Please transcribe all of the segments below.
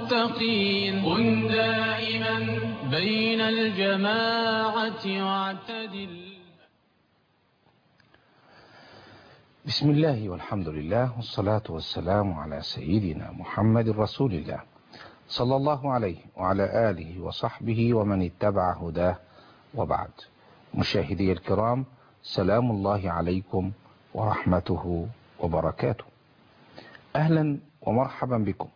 المتقين كن دائما بين الجماعة واعتدل. بسم الله والحمد لله والصلاة والسلام على سيدنا محمد رسول الله صلى الله عليه وعلى آله وصحبه ومن اتبع هداه، وبعد. مشاهدي الكرام، سلام الله عليكم ورحمته وبركاته. أهلا ومرحبا بكم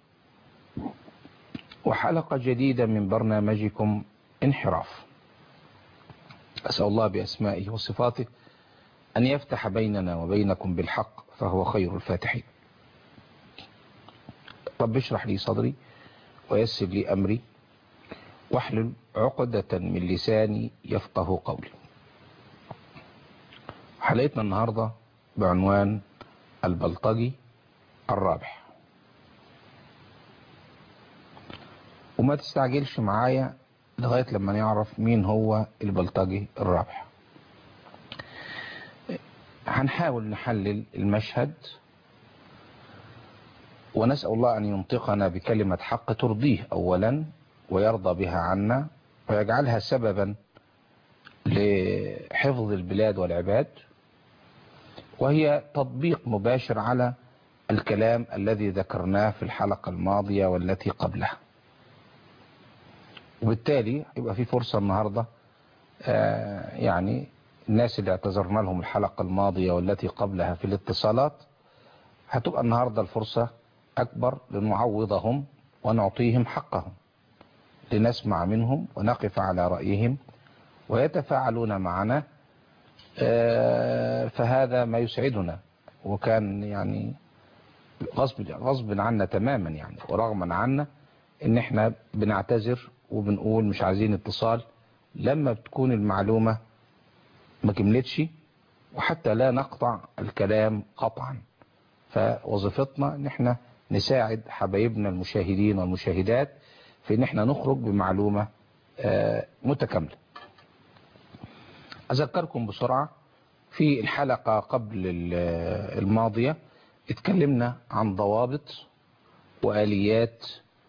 وحلقة جديدة من برنامجكم انحراف. أسأل الله بأسمائه وصفاته أن يفتح بيننا وبينكم بالحق فهو خير الفاتحين. رب اشرح لي صدري ويسر لي أمري واحلل عقدة من لساني يفقه قولي. حلقتنا النهاردة بعنوان البلطجي الرابح. وما تستعجلش معايا لغاية لما نعرف مين هو البلطجي الرابح. هنحاول نحلل المشهد ونسأل الله أن ينطقنا بكلمة حق ترضيه أولا ويرضى بها عنا ويجعلها سببا لحفظ البلاد والعباد، وهي تطبيق مباشر على الكلام الذي ذكرناه في الحلقة الماضية والتي قبلها. وبالتالي يبقى في فرصة النهاردة يعني الناس اللي اعتذرنا لهم الحلقة الماضية والتي قبلها في الاتصالات، هتبقى النهاردة الفرصة أكبر لنعوضهم ونعطيهم حقهم، لنسمع منهم ونقف على رأيهم ويتفاعلون معنا. فهذا ما يسعدنا، وكان يعني غصب عنا تماما يعني ورغما عنا ان احنا بنعتذر وبنقول مش عايزين اتصال لما بتكون المعلومة ما كملتش، وحتى لا نقطع الكلام قطعا. فوظيفتنا ان احنا نساعد حبايبنا المشاهدين والمشاهدات في ان احنا نخرج بمعلومة متكاملة. اذكركم بسرعة، في الحلقة قبل الماضية اتكلمنا عن ضوابط وآليات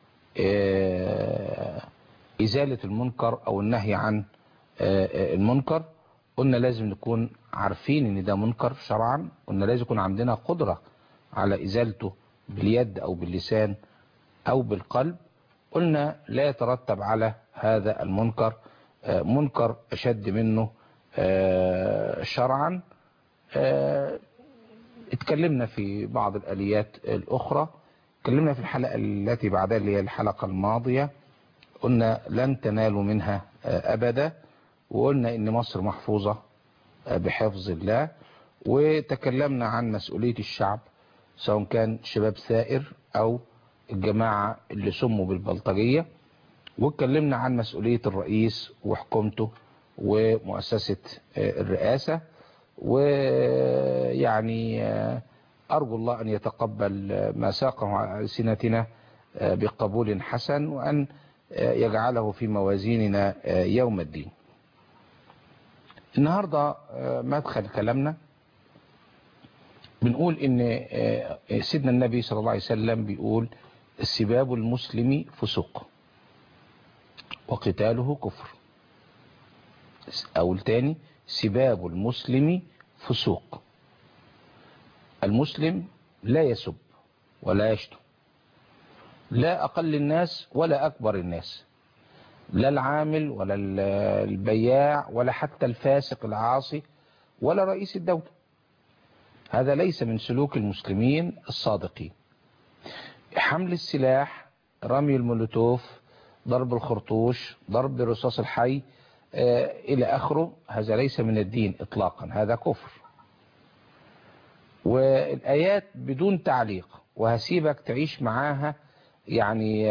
إزالة المنكر أو النهي عن المنكر. قلنا لازم نكون عارفين ان ده منكر شرعا، قلنا لازم يكون عندنا قدرة على إزالته باليد أو باللسان أو بالقلب. قلنا لا يترتب على هذا المنكر منكر أشد منه شرعا. اتكلمنا في بعض الآليات الأخرى. اتكلمنا في الحلقة التي بعدها اللي هي الحلقة الماضية، قلنا لن تنالوا منها أبدا، وقلنا إن مصر محفوظة بحفظ الله. وتكلمنا عن مسؤولية الشعب سواء كان شباب ثائر أو الجماعة اللي سموا بالبلطجية، واتكلمنا عن مسؤولية الرئيس وحكومته ومؤسسة الرئاسة. ويعني أرجو الله أن يتقبل ما ساقه على ألسنتنا بقبول حسن، وأن يجعله في موازيننا يوم الدين. النهاردة مدخل كلامنا بنقول إن سيدنا النبي صلى الله عليه وسلم بيقول السباب المسلم فسوق وقتاله كفر. أو التاني، سباب المسلم فسوق. المسلم لا يسب ولا يشتم، لا أقل الناس ولا أكبر الناس، لا العامل ولا البياع ولا حتى الفاسق العاصي ولا رئيس الدولة. هذا ليس من سلوك المسلمين الصادقين. حمل السلاح، رمي المولوتوف، ضرب الخرطوش، ضرب رصاص الحي إلى آخره، هذا ليس من الدين إطلاقا، هذا كفر. والآيات بدون تعليق، وهسيبك تعيش معاها يعني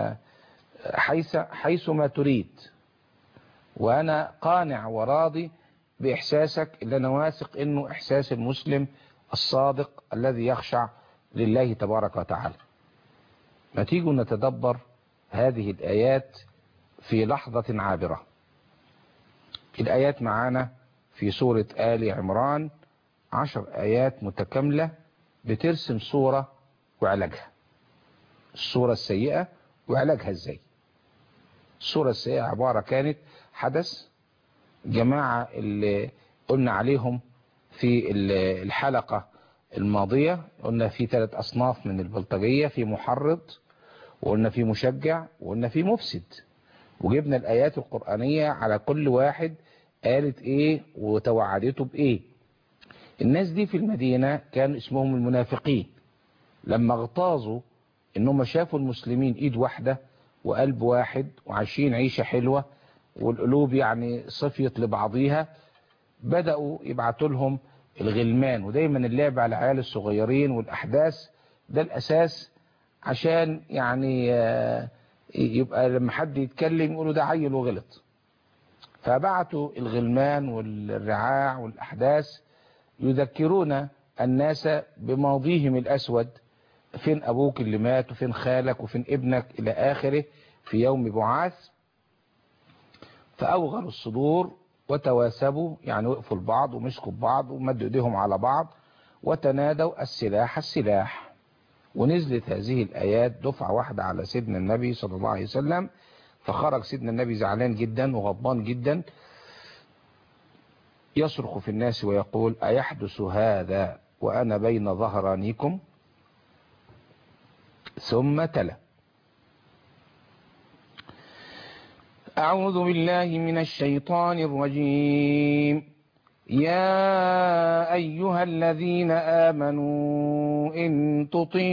حيث ما تريد، وأنا قانع وراضي بإحساسك اللي أنا واثق إنه إحساس المسلم الصادق الذي يخشع لله تبارك وتعالى. ما تيجوا نتدبر هذه الآيات في لحظة عابرة. الآيات معانا في سورة آل عمران 10 آيات متكاملة بترسم صورة وعلاجها. الصورة السيئة وعلاجها ازاي. الصورة السيئة عبارة كانت حدث جماعة اللي قلنا عليهم في الحلقة الماضية، قلنا في 3 أصناف من البلطجية، في محرض، وقلنا في مشجع، وقلنا في مفسد، وجبنا الآيات القرآنية على كل واحد قالت ايه وتوعدته بايه. الناس دي في المدينة كان اسمهم المنافقين، لما اغتاظوا انهم شافوا المسلمين ايد واحدة وقلب واحد وعايشين عيشة حلوة والقلوب يعني صفيت لبعضيها، بدأوا يبعتوا لهم الغلمان. ودايما اللعب على العيال الصغيرين والأحداث ده الأساس، عشان يعني يبقى لما حد يتكلم يقولوا ده عيل وغلط. فبعتوا الغلمان والرعاع والأحداث يذكرون الناس بماضيهم الأسود، فين أبوك اللي مات، وفين خالك، وفين ابنك إلى آخره في يوم بعاث. فأوغلوا الصدور وتواسبوا، يعني وقفوا البعض ومسكوا ببعض ومدوا ايديهم على بعض وتنادوا السلاح السلاح. ونزلت هذه الآيات دفعة واحدة على سيدنا النبي صلى الله عليه وسلم، فخرج سيدنا النبي زعلان جدا وغضبان جدا، يصرخ في الناس ويقول: أيحدث هذا وأنا بين ظهرانيكم؟ ثم تلا: أعوذ بالله من الشيطان الرجيم. يا أيها الذين آمنوا إن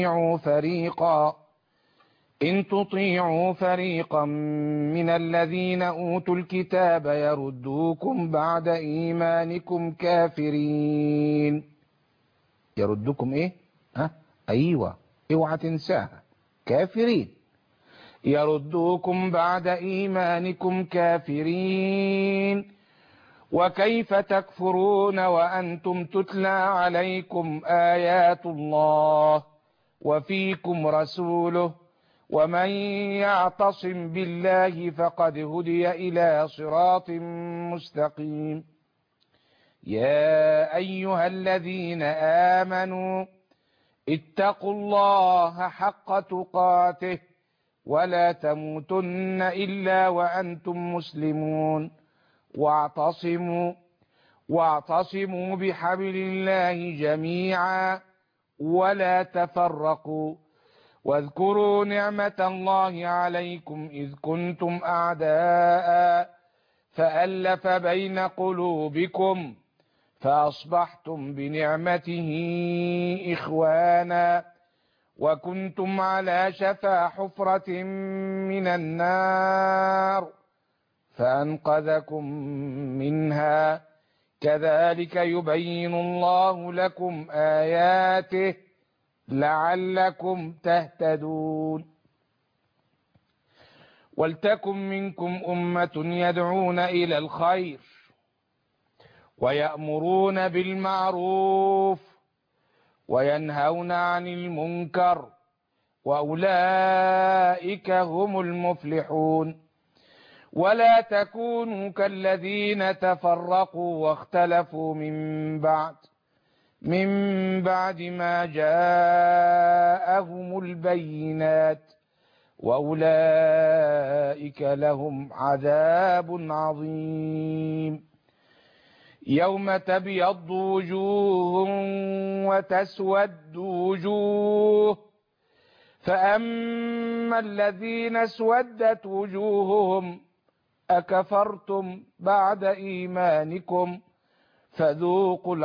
تطيعوا فريقا من الذين أوتوا الكتاب يردوكم بعد إيمانكم كافرين. يردوكم إيه؟ أيوة، اوعى تنساها، كافرين. يردوكم بعد إيمانكم كافرين، وكيف تكفرون وأنتم تتلى عليكم آيات الله وفيكم رسوله، ومن يعتصم بالله فقد هدي إلى صراط مستقيم. يا أيها الذين آمنوا اتقوا الله حق تقاته ولا تموتن إلا وأنتم مسلمون، واعتصموا بحبل الله جميعا ولا تفرقوا، واذكروا نعمة الله عليكم إذ كنتم أعداء فألف بين قلوبكم فأصبحتم بنعمته إخوانا، وكنتم على شفا حفرة من النار فأنقذكم منها، كذلك يبين الله لكم آياته لعلكم تهتدون. ولتكن منكم أمة يدعون إلى الخير ويأمرون بالمعروف وينهون عن المنكر، وأولئك هم المفلحون. ولا تكونوا كالذين تفرقوا واختلفوا من بعد ما جاءهم البينات، وأولئك لهم عذاب عظيم. يوم تبيض وجوه وتسود وجوه، فأما الذين اسودت وجوههم أكفرتم بعد إيمانكم فذوقوا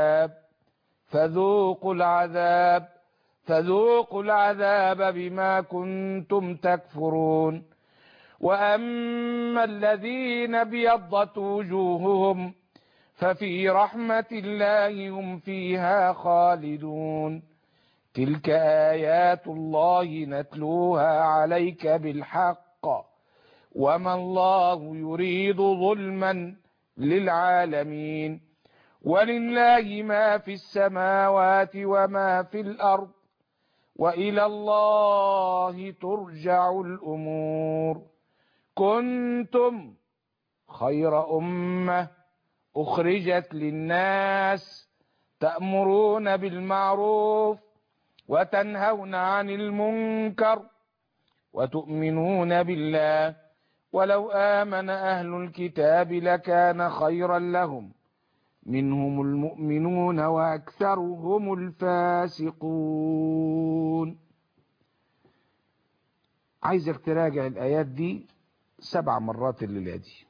العذاب بما كنتم تكفرون. وأما الذين ابيضت وجوههم ففي رحمة الله هم فيها خالدون. تلك آيات الله نتلوها عليك بالحق، وما الله يريد ظلما للعالمين، ولله ما في السماوات وما في الأرض، وإلى الله ترجع الأمور. كنتم خير أمة أخرجت للناس تأمرون بالمعروف وتنهون عن المنكر وتؤمنون بالله ولو آمن أهل الكتاب لكان خيرا لهم منهم المؤمنون وأكثرهم الفاسقون. عايزك تراجع الآيات دي 7 مرات الليلة دي،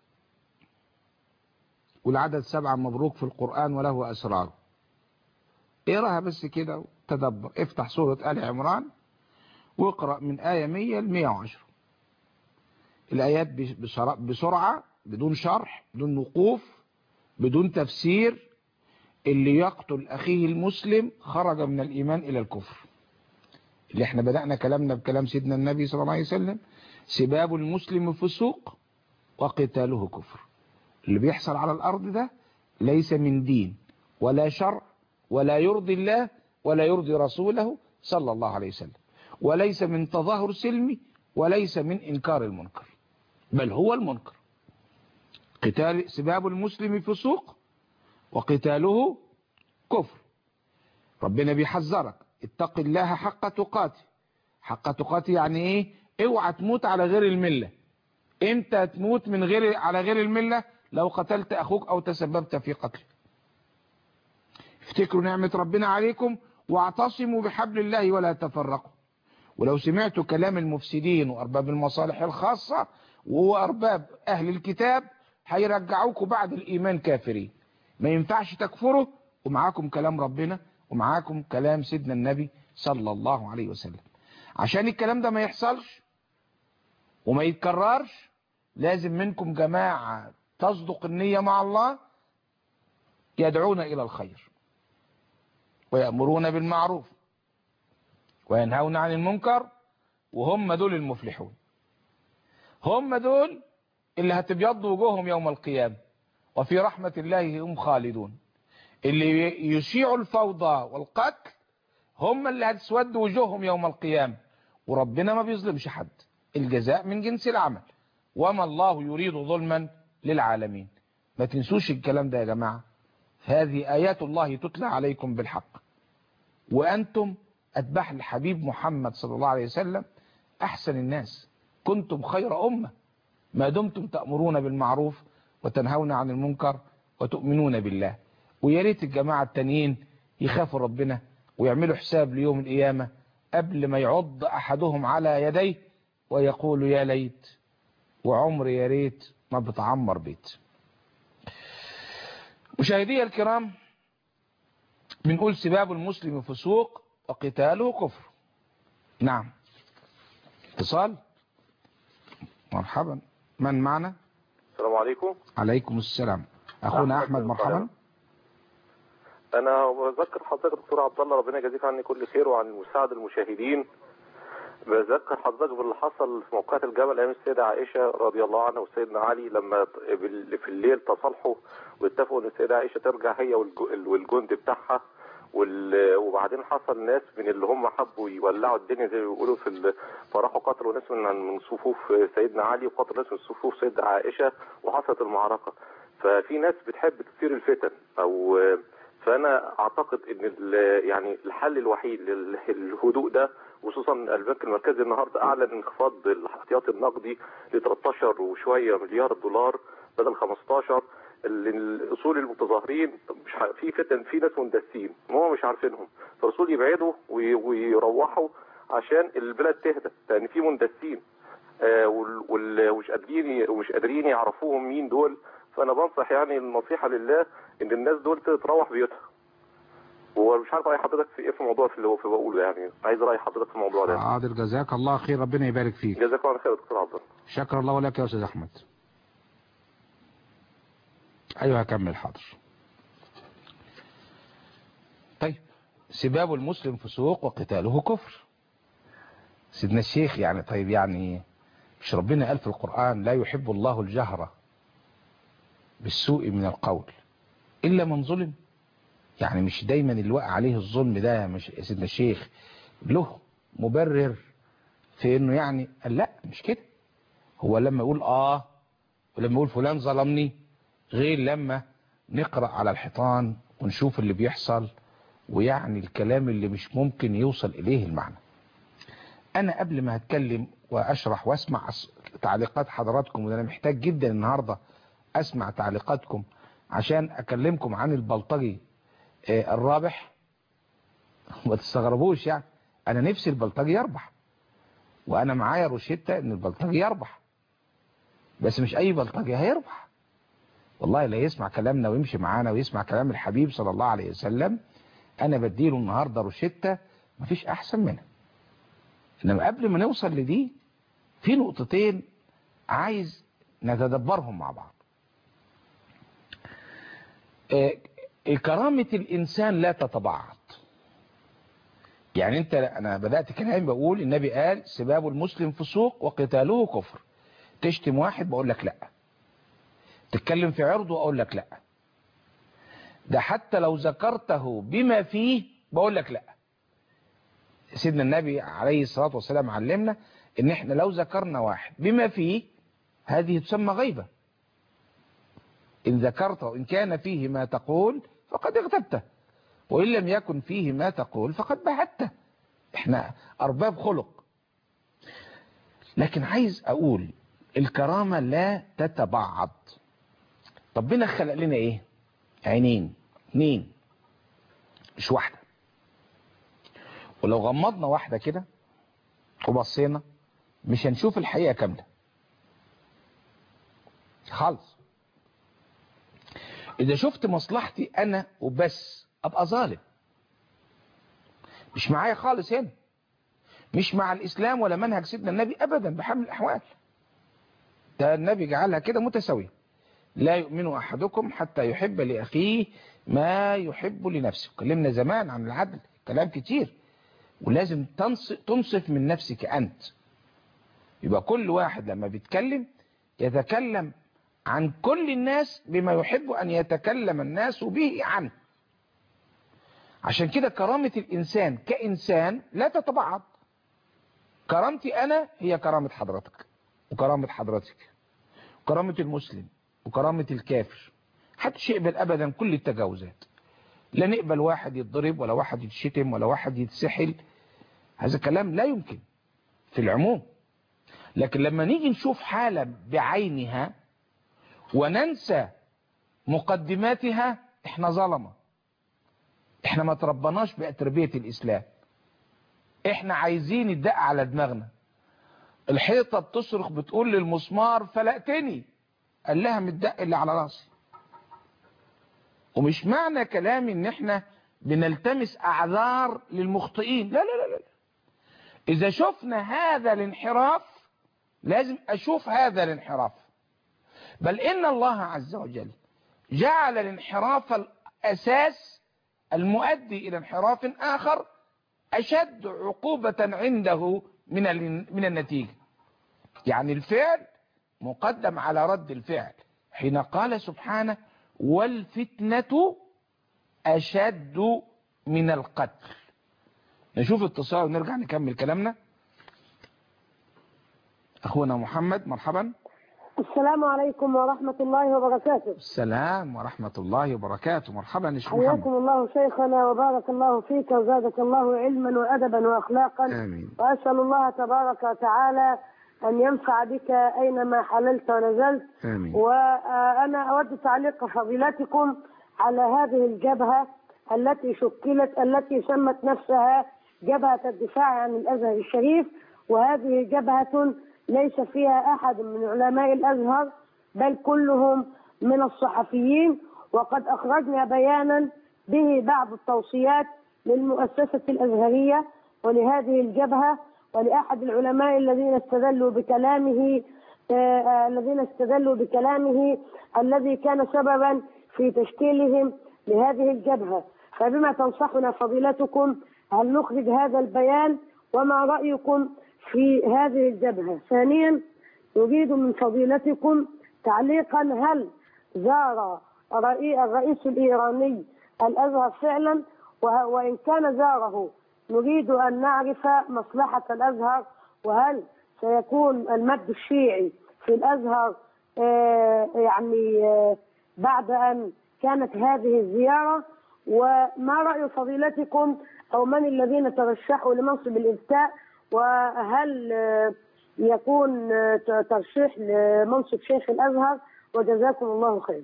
والعدد 7 مبروك في القرآن وله أسرار. اقراها بس كده وتدبر. افتح سورة آل عمران واقرأ من آية 100 ل 110 الآيات بسرعة، بدون شرح، بدون وقوف، بدون تفسير. اللي يقتل أخيه المسلم خرج من الإيمان إلى الكفر. اللي احنا بدأنا كلامنا بكلام سيدنا النبي صلى الله عليه وسلم: سباب المسلم فسوق وقتاله كفر. اللي بيحصل على الأرض ده ليس من دين ولا شرع ولا يرضي الله ولا يرضي رسوله صلى الله عليه وسلم، وليس من تظاهر سلمي، وليس من إنكار المنكر، بل هو المنكر. قتال سباب المسلم فسوق وقتاله كفر. ربنا بيحذرك: اتق الله حق تقاته. حق تقاته يعني ايه؟ اوعى تموت على غير الملة. امتى تموت من غير على غير الملة؟ لو قتلت اخوك او تسببت في قتله. افتكروا نعمة ربنا عليكم واعتصموا بحبل الله ولا تفرقوا. ولو سمعتوا كلام المفسدين وارباب المصالح الخاصة وارباب اهل الكتاب هيرجعوكوا بعد الايمان كافرين. ما ينفعش تكفروا ومعاكم كلام ربنا ومعاكم كلام سيدنا النبي صلى الله عليه وسلم. عشان الكلام ده ما يحصلش وما يتكررش لازم منكم جماعة تصدق النية مع الله، يدعون إلى الخير ويأمرون بالمعروف وينهون عن المنكر، وهم دول المفلحون. هم دول اللي هتبيض وجوههم يوم القيامة وفي رحمة الله هم خالدون. اللي يشيعوا الفوضى والقتل هم اللي هتسود وجوههم يوم القيامة، وربنا ما بيظلمش حد. الجزاء من جنس العمل، وما الله يريد ظلما للعالمين. ما تنسوش الكلام ده يا جماعة. هذه آيات الله تتلى عليكم بالحق، وأنتم أتباع الحبيب محمد صلى الله عليه وسلم أحسن الناس. كنتم خير أمة ما دمتم تأمرون بالمعروف وتنهون عن المنكر وتؤمنون بالله. ويا ريت الجماعة التانيين يخافوا ربنا ويعملوا حساب ليوم القيامة قبل ما يعض أحدهم على يديه ويقول يا ليت وعمر يا ريت ما بتعمر بيت. مشاهدي الكرام، بنقول سباب المسلم فسوق وقتاله كفر. نعم، اتصال. مرحبا، من معنا؟ السلام عليكم. عليكم السلام. اخونا احمد، مرحبا. انا بذكر حضرتك دكتور عبد الله، ربنا يجازيك عني كل خير وعن مساعد المشاهدين. بذكر حضرتك باللي حصل في موقعة الجبل ايام السيده عائشه رضي الله عنها وسيدنا علي، لما في الليل تصالحوا واتفقوا ان السيده عائشه ترجع هي والجند بتاعها، وبعدين حصل ناس من اللي هم حبوا يولعوا الدنيا زي ما بيقولوا فراحوا قتلوا ناس من صفوف سيدنا علي وقتلوا ناس من صفوف سيدة عائشة وحصلت المعركة. ففي ناس بتحب تثير الفتن، فانا اعتقد ان يعني الحل الوحيد للهدوء ده، خصوصا البنك المركزي النهارده اعلن انخفاض الاحتياطي النقدي ل 13 وشويه مليار دولار بدل 15. الاصول المتظاهرين مش في فتن، في ناس مندسين هم مش عارفينهم، فالرسول يبعدوا ويروحوا عشان البلد تهدى، لان في مندسين ومش قادرين يعرفوهم مين دول. فانا بنصح يعني النصيحه لله ان الناس دول تروح بيوتها. ومش عارف راي حضرتك في ايه في الموضوع اللي هو بقوله، يعني عايز راي حضرتك في الموضوع ده. حاضر، جزاك الله خير، ربنا يبارك فيك. جزاك الله خير يا دكتور عبد الله. شكر الله لك يا استاذ احمد. ايوه هكمل، حاضر. طيب، سباب المسلم فسوق وقتاله كفر. سيدنا الشيخ يعني طيب يعني مش ربنا قال في القرآن لا يحب الله الجهر بالسوء من القول إلا من ظلم؟ يعني مش دايما اللي وقع عليه الظلم ده مش سيدنا الشيخ له مبرر في انه يعني قال لا مش كده. هو لما يقول ولما يقول فلان ظلمني غير لما نقرأ على الحيطان ونشوف اللي بيحصل، ويعني الكلام اللي مش ممكن يوصل إليه المعنى. أنا قبل ما هتكلم وأشرح وأسمع تعليقات حضراتكم، وأنا محتاج جدا النهاردة أسمع تعليقاتكم عشان أكلمكم عن البلطجي الرابح. ما تستغربوش يعني، أنا نفسي البلطجي يربح، وأنا معايا روشتة إن البلطجي يربح، بس مش أي بلطجي هيربح. والله لا يسمع كلامنا ويمشي معانا ويسمع كلام الحبيب صلى الله عليه وسلم، أنا بديله النهاردة روشتة مفيش أحسن منها. إنما قبل ما نوصل لدي في نقطتين عايز نتدبرهم مع بعض. كرامة الإنسان لا تتبعض. يعني أنا بدأت كلامي بقول النبي قال سباب المسلم فسوق وقتاله كفر. تشتم واحد بقول لك لا، تتكلم في عرضه اقول لك لا، ده حتى لو ذكرته بما فيه بقول لك لا. سيدنا النبي عليه الصلاة والسلام علمنا ان احنا لو ذكرنا واحد بما فيه هذه تسمى غيبة. ان ذكرته ان كان فيه ما تقول فقد اغتبته، وان لم يكن فيه ما تقول فقد بهته. احنا ارباب خلق. لكن عايز اقول الكرامة لا تتبعض. ربنا خلق لنا ايه؟ عينين، 2 مش واحدة. ولو غمضنا واحدة كده وبصينا مش هنشوف الحقيقة كاملة خالص. إذا شفت مصلحتي أنا وبس أبقى ظالم، مش معايا خالص هنا، مش مع الإسلام ولا منهج سيدنا النبي أبدا بحال الأحوال. ده النبي جعلها كده متساوية. لا يؤمن أحدكم حتى يحب لأخيه ما يحب لنفسه. كلمنا زمان عن العدل كلام كتير، ولازم تنصف من نفسك أنت. يبقى كل واحد لما بيتكلم يتكلم عن كل الناس بما يحب أن يتكلم الناس به عنه. عشان كده كرامة الإنسان كإنسان لا تتبعض. كرامتي أنا هي كرامة حضرتك وكرامة حضرتك، وكرامة المسلم وكرامة الكافر. محدش يقبل أبدا كل التجاوزات. لا نقبل واحد يتضرب ولا واحد يتشتم ولا واحد يتسحل. هذا كلام لا يمكن في العموم. لكن لما نيجي نشوف حالة بعينها وننسى مقدماتها احنا ظلمة. احنا ما تربناش بتربية الإسلام. احنا عايزين الدق على دماغنا. الحيطة بتصرخ بتقول للمسمار فلقتني، قال لها من الدق اللي على راسي. ومش معنى كلامي ان احنا بنلتمس اعذار للمخطئين، لا لا لا لا. اذا شفنا هذا الانحراف لازم اشوف هذا الانحراف. بل ان الله عز وجل جعل الانحراف الاساس المؤدي الى انحراف اخر اشد عقوبة عنده من النتيجة. يعني الفعل مقدم على رد الفعل، حين قال سبحانه والفتنة أشد من القتل. نشوف اتصال ونرجع نكمل كلامنا. أخونا محمد مرحبا. السلام عليكم ورحمة الله وبركاته. السلام ورحمة الله وبركاته. مرحبا يا شيخ محمد. حياكم الله شيخنا وبارك الله فيك وزادك الله علما وأدبا وأخلاقا. آمين. وأسأل الله تبارك وتعالى أن ينفع بك أينما حللت ونزلت. آمين. وأنا أود تعليق فضيلتكم على هذه الجبهة التي شكلت، التي سمت نفسها جبهة الدفاع عن الأزهر الشريف، وهذه جبهة ليس فيها أحد من علماء الأزهر بل كلهم من الصحفيين. وقد أخرجنا بيانا به بعض التوصيات للمؤسسة الأزهرية ولهذه الجبهة ولأحد العلماء الذين استدلوا بكلامه الذي كان سببا في تشكيلهم لهذه الجبهة. فبما تنصحنا فضيلتكم هل نخرج هذا البيان وما رأيكم في هذه الجبهة؟ ثانيا نريد من فضيلتكم تعليقا هل زار الرئيس الإيراني الأزهر فعلا؟ وإن كان زاره نريد أن نعرف مصلحة الأزهر، وهل سيكون المد الشيعي في الأزهر بعد أن كانت هذه الزيارة؟ وما رأي فضيلتكم أو من الذين ترشحوا لمنصب الإفتاء وهل يكون ترشيح لمنصب شيخ الأزهر؟ وجزاكم الله خير.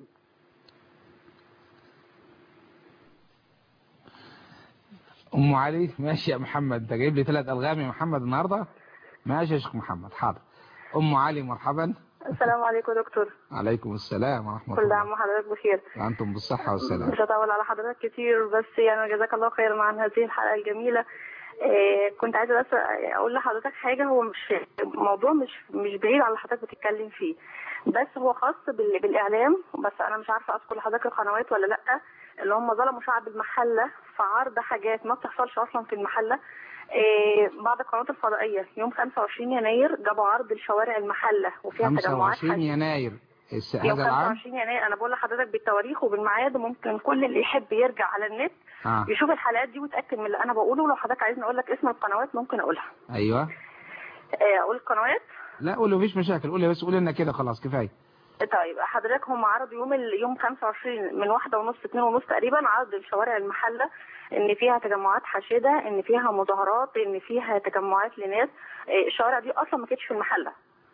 أم علي ماشي يا محمد، أنت جايب لي 3 ألغام يا محمد النهاردة. ماشي يا شيخ محمد، حاضر. أم علي مرحبا. السلام عليكم يا دكتور. عليكم السلام ورحمة الله. كل عام وحضرتك بخير. وأنتم بالصحة والسلام. مش هطول على حضرتك كتير، بس يعني جزاك الله خير عن هذه الحلقة الجميلة. كنت عايزة بس أقول لحضرتك حاجة. هو مش موضوع مش بعيد عن اللي حضرتك بتتكلم فيه، بس هو خاص بالإعلام. بس أنا مش عارفة أذكر لحضرتك القنوات ولا لأ، اللي هم ظلموا شعب المحلة في عرض حاجات ما بتحصلش أصلا في المحلة. بعض القنوات الفضائية يوم 25 يناير جابوا عرض لشوارع المحلة وفيها تجمعات 25 يناير يوم هذا العام. 25 يناير. أنا بقول لحضرتك بالتواريخ وبالميعاد، وممكن كل اللي يحب يرجع على النت يشوف الحلقات دي ويتأكد من اللي أنا بقوله. لو حضرتك عايزني أقول لك اسم القنوات ممكن أقولها. أيوه. أقول القنوات؟ لا قول، مفيش مشاكل، قول بس، قول لنا كده خلاص كفاية. طيب حضرتك هم عرضوا يوم 25 من 1:30 2:30 تقريبا، عرض شوارع المحلة ان فيها تجمعات حاشدة، ان فيها مظاهرات، ان فيها تجمعات لناس. الشوارع دي اصلا ما كانتش في المحلة.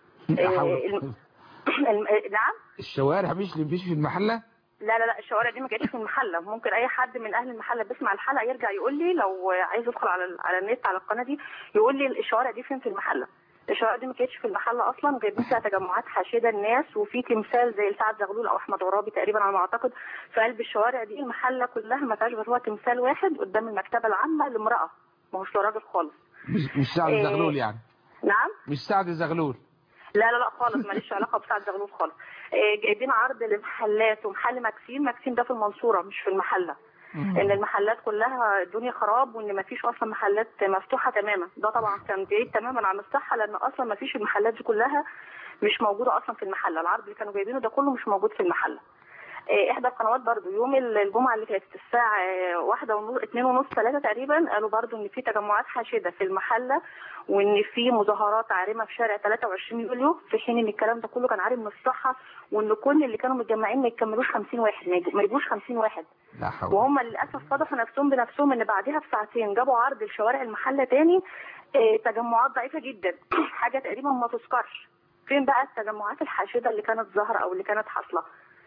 نعم. الشوارع مش في المحلة؟ لا الشوارع دي ما كانتش في المحلة. ممكن اي حد من اهل المحلة بيسمع الحلقة يرجع يقول لي، لو عايز يدخل على النت على القناة دي يقول لي الشوارع دي فين في المحلة. الشوارع دي ما كانتش في المحلة اصلا، جايبين فيها تجمعات حاشده الناس، وفي تمثال زي لسعد زغلول او احمد عرابي تقريبا على ما اعتقد في قلب الشوارع دي. المحلة كلها ما فيهاش غير هو تمثال واحد قدام المكتبة العامة لامرأة، ما هوش لراجل خالص. مش سعد زغلول يعني؟ نعم. مش سعد زغلول؟ لا خالص، ماليش علاقة بسعد زغلول خالص. جايبين عرض لمحلات، ومحل ماكسيم ده في المنصورة مش في المحلة. ان المحلات كلها الدنيا خراب، وان ما فيش اصلا محلات مفتوحة تماما. ده طبعا كان بعيد تماما عن الصحة، لان اصلا ما فيش المحلات دي كلها مش موجودة اصلا في المحلة. العرض اللي كانوا جايبينه ده كله مش موجود في المحلة. احدى القنوات برضو يوم الجمعة اللي كانت الساعة 1:30 2:30 3 تقريبا قالوا برضو ان في تجمعات حاشدة في المحلة، وان في مظاهرات عارمة في شارع 23 يوليو، في حين ان الكلام ده كله كان عارم من الصحة، وان كل اللي كانوا متجمعين ما يكملوش 50 واحد، ما يجوش 50 واحد. وهم للأسف فضحوا نفسهم بنفسهم، ان بعدها بساعتين جابوا عرض لشوارع المحلة تاني تجمعات ضعيفة جدا حاجة تقريبا ما تذكرش. فين بقى التجمعات الحاشدة اللي كانت ظاهرة او اللي كانت حاصلة؟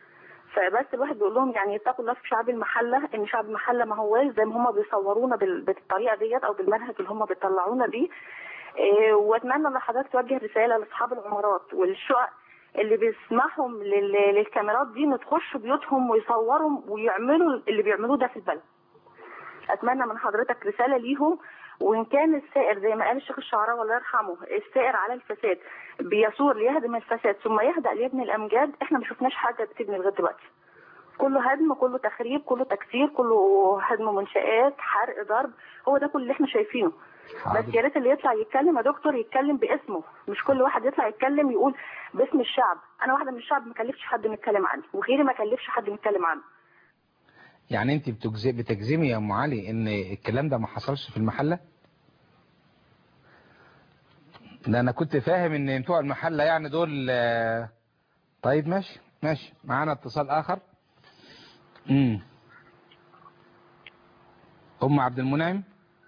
فبس الواحد بيقول لهم يعني يتقوا الله في شعب المحلة، ان شعب المحلة ما هواش زي ما هم بيصورونا بالطريقة ديت او بالمنهج اللي هم بيطلعونا بيه. واتمنى ان حضرتك توجه رسالة لاصحاب العمارات والشقق اللي بيسمحوا للكاميرات دي ان تخش بيوتهم ويصوروا ويعملوا اللي بيعملوه ده في البلد. اتمنى من حضرتك رسالة ليهم. وان كان السائر زي ما قال الشيخ الشعراوي الله يرحمه، السائر على الفساد بيثور ليهدم الفساد ثم يهدأ ليبني الامجاد، احنا ما شفناش حاجة بتبني لغايه دلوقتي. كله هدم، كله تخريب، كله تكسير، كله هدم منشآت، حرق، ضرب، هو ده كل اللي احنا شايفينه. بس يا ريت اللي يطلع يتكلم يا دكتور يتكلم باسمه، مش كل واحد يطلع يتكلم يقول باسم الشعب. انا واحده من الشعب ما كلفش حد نتكلم عنه، وغيري ما كلفش حد نتكلم عنه. يعني انت بتجزمي يا ام علي ان الكلام ده ما حصلش في المحله؟ ده انا كنت فاهم ان بتوع المحله يعني دول. طيب ماشي معانا اتصال اخر. ام عبد المنعم.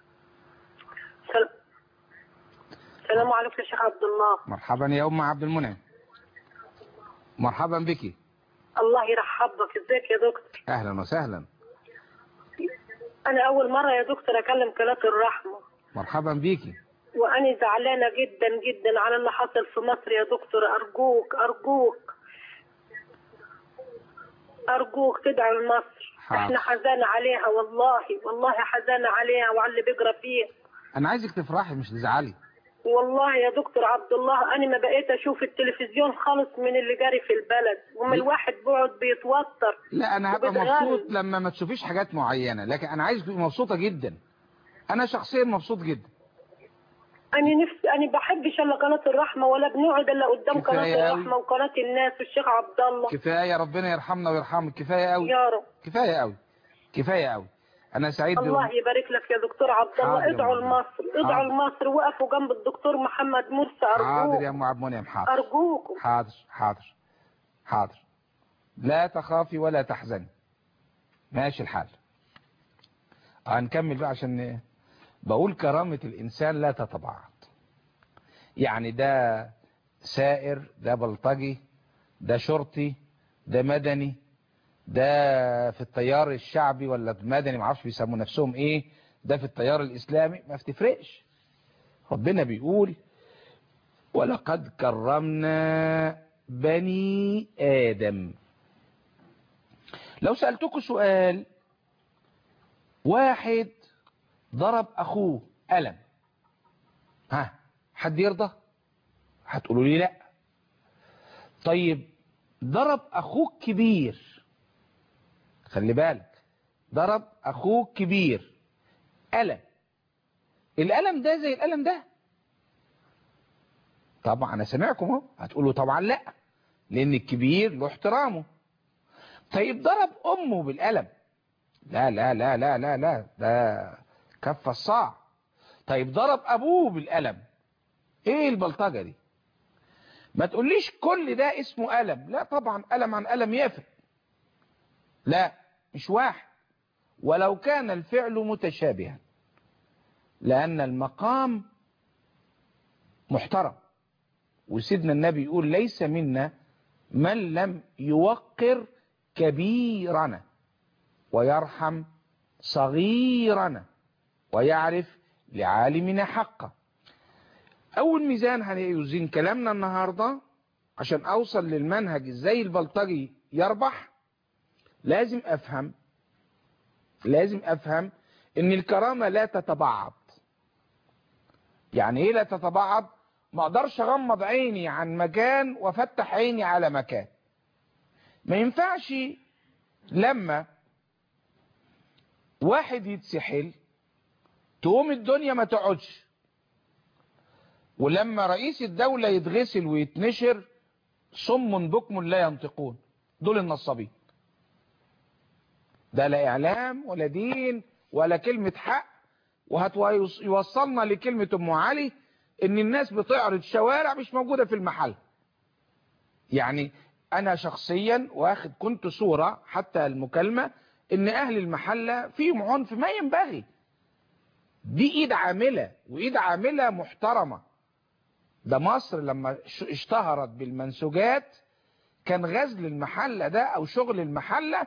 السلام عليكم يا شيخ عبد الله. مرحبا يا ام عبد المنعم، مرحبا بك. الله يرحبك. ازيك يا دكتور؟ اهلا وسهلا. انا اول مره يا دكتور اكلم قناه الرحمه. مرحبا بيكي. وانا زعلانه جدا جدا على اللي حصل في مصر يا دكتور. ارجوك تدعم مصر. احنا حزانه عليها، والله حزانه عليها وعلى اللي بيجرى فيها. انا عايزك تفرحي مش تزعلي. والله يا دكتور عبد الله انا ما بقيت اشوف التلفزيون خالص من اللي جاري في البلد، ومن الواحد بقعد بيتوتر. لا انا هبقى مبسوط لما ما تشوفيش حاجات معينه، لكن انا عايزك تبقي مبسوطه جدا. انا شخصيا مبسوط جدا. انا بحبش الا قناه الرحمه، ولا بنقعد الا قدام قناه الرحمه وقناه الناس والشيخ عبد الله. كفايه، ربنا يرحمنا ويرحمك. كفايه قوي يا رب. كفايه قوي. انا سعيد. الله يبارك لك يا دكتور عبد الله. ادعوا لمصر، وقفوا جنب الدكتور محمد مرسي ارجوك. حاضر يا ام عبد المنعم، حاضر. ارجوكم. حاضر. لا تخافي ولا تحزني. ماشي الحال. هنكمل بقى عشان بقول كرامة الإنسان لا تتبعض. يعني ده سائر، ده بلطجي، ده شرطي، ده مدني، ده في التيار الشعبي ولا المدني، معرفش بيسموا نفسهم ايه، ده في التيار الاسلامي، ما بتفرقش. ربنا بيقول ولقد كرمنا بني آدم. لو سألتكم سؤال، واحد ضرب أخوه قلم، ها حد يرضى؟ هتقولوا لي لا. طيب ضرب أخوه كبير، خلي بالك، ضرب أخوه كبير قلم، القلم ده زي القلم ده؟ طبعا أنا سامعكم اهو، هتقولوا طبعا لا، لأن الكبير له احترامه. طيب ضرب أمه بالقلم، لا لا لا لا لا لا، ده كف الصاع. طيب ضرب أبوه بالقلم، ايه البلطجة دي؟ ما تقوليش كل ده اسمه قلم، لا طبعا قلم عن قلم يفرق، لا مش واحد، ولو كان الفعل متشابها، لأن المقام محترم. وسيدنا النبي يقول ليس منا من لم يوقر كبيرنا ويرحم صغيرنا ويعرف لعالمنا حقه. أول ميزان هيوزن كلامنا النهاردة عشان أوصل للمنهج إزاي البلطجي يربح، لازم أفهم إن الكرامة لا تتبعض. يعني إيه لا تتبعض؟ ما أقدرش أغمض عيني عن مكان وأفتح عيني على مكان. ما ينفعش لما واحد يتسحل تقوم الدنيا ما تقعدش، ولما رئيس الدولة يتغسل ويتنشر صم بكم لا ينطقون، دول النصابين. ده لا إعلام ولا دين ولا كلمة حق، وهتوصلنا لكلمة أم علي إن الناس بتعرض شوارع مش موجودة في المحل. يعني أنا شخصيا كنت صورة حتى المكالمة إن أهل المحلة فيهم عنف ما ينبغي. دي إيد عاملة، وإيد عاملة محترمة. ده مصر لما اشتهرت بالمنسوجات كان غزل المحلة ده أو شغل المحلة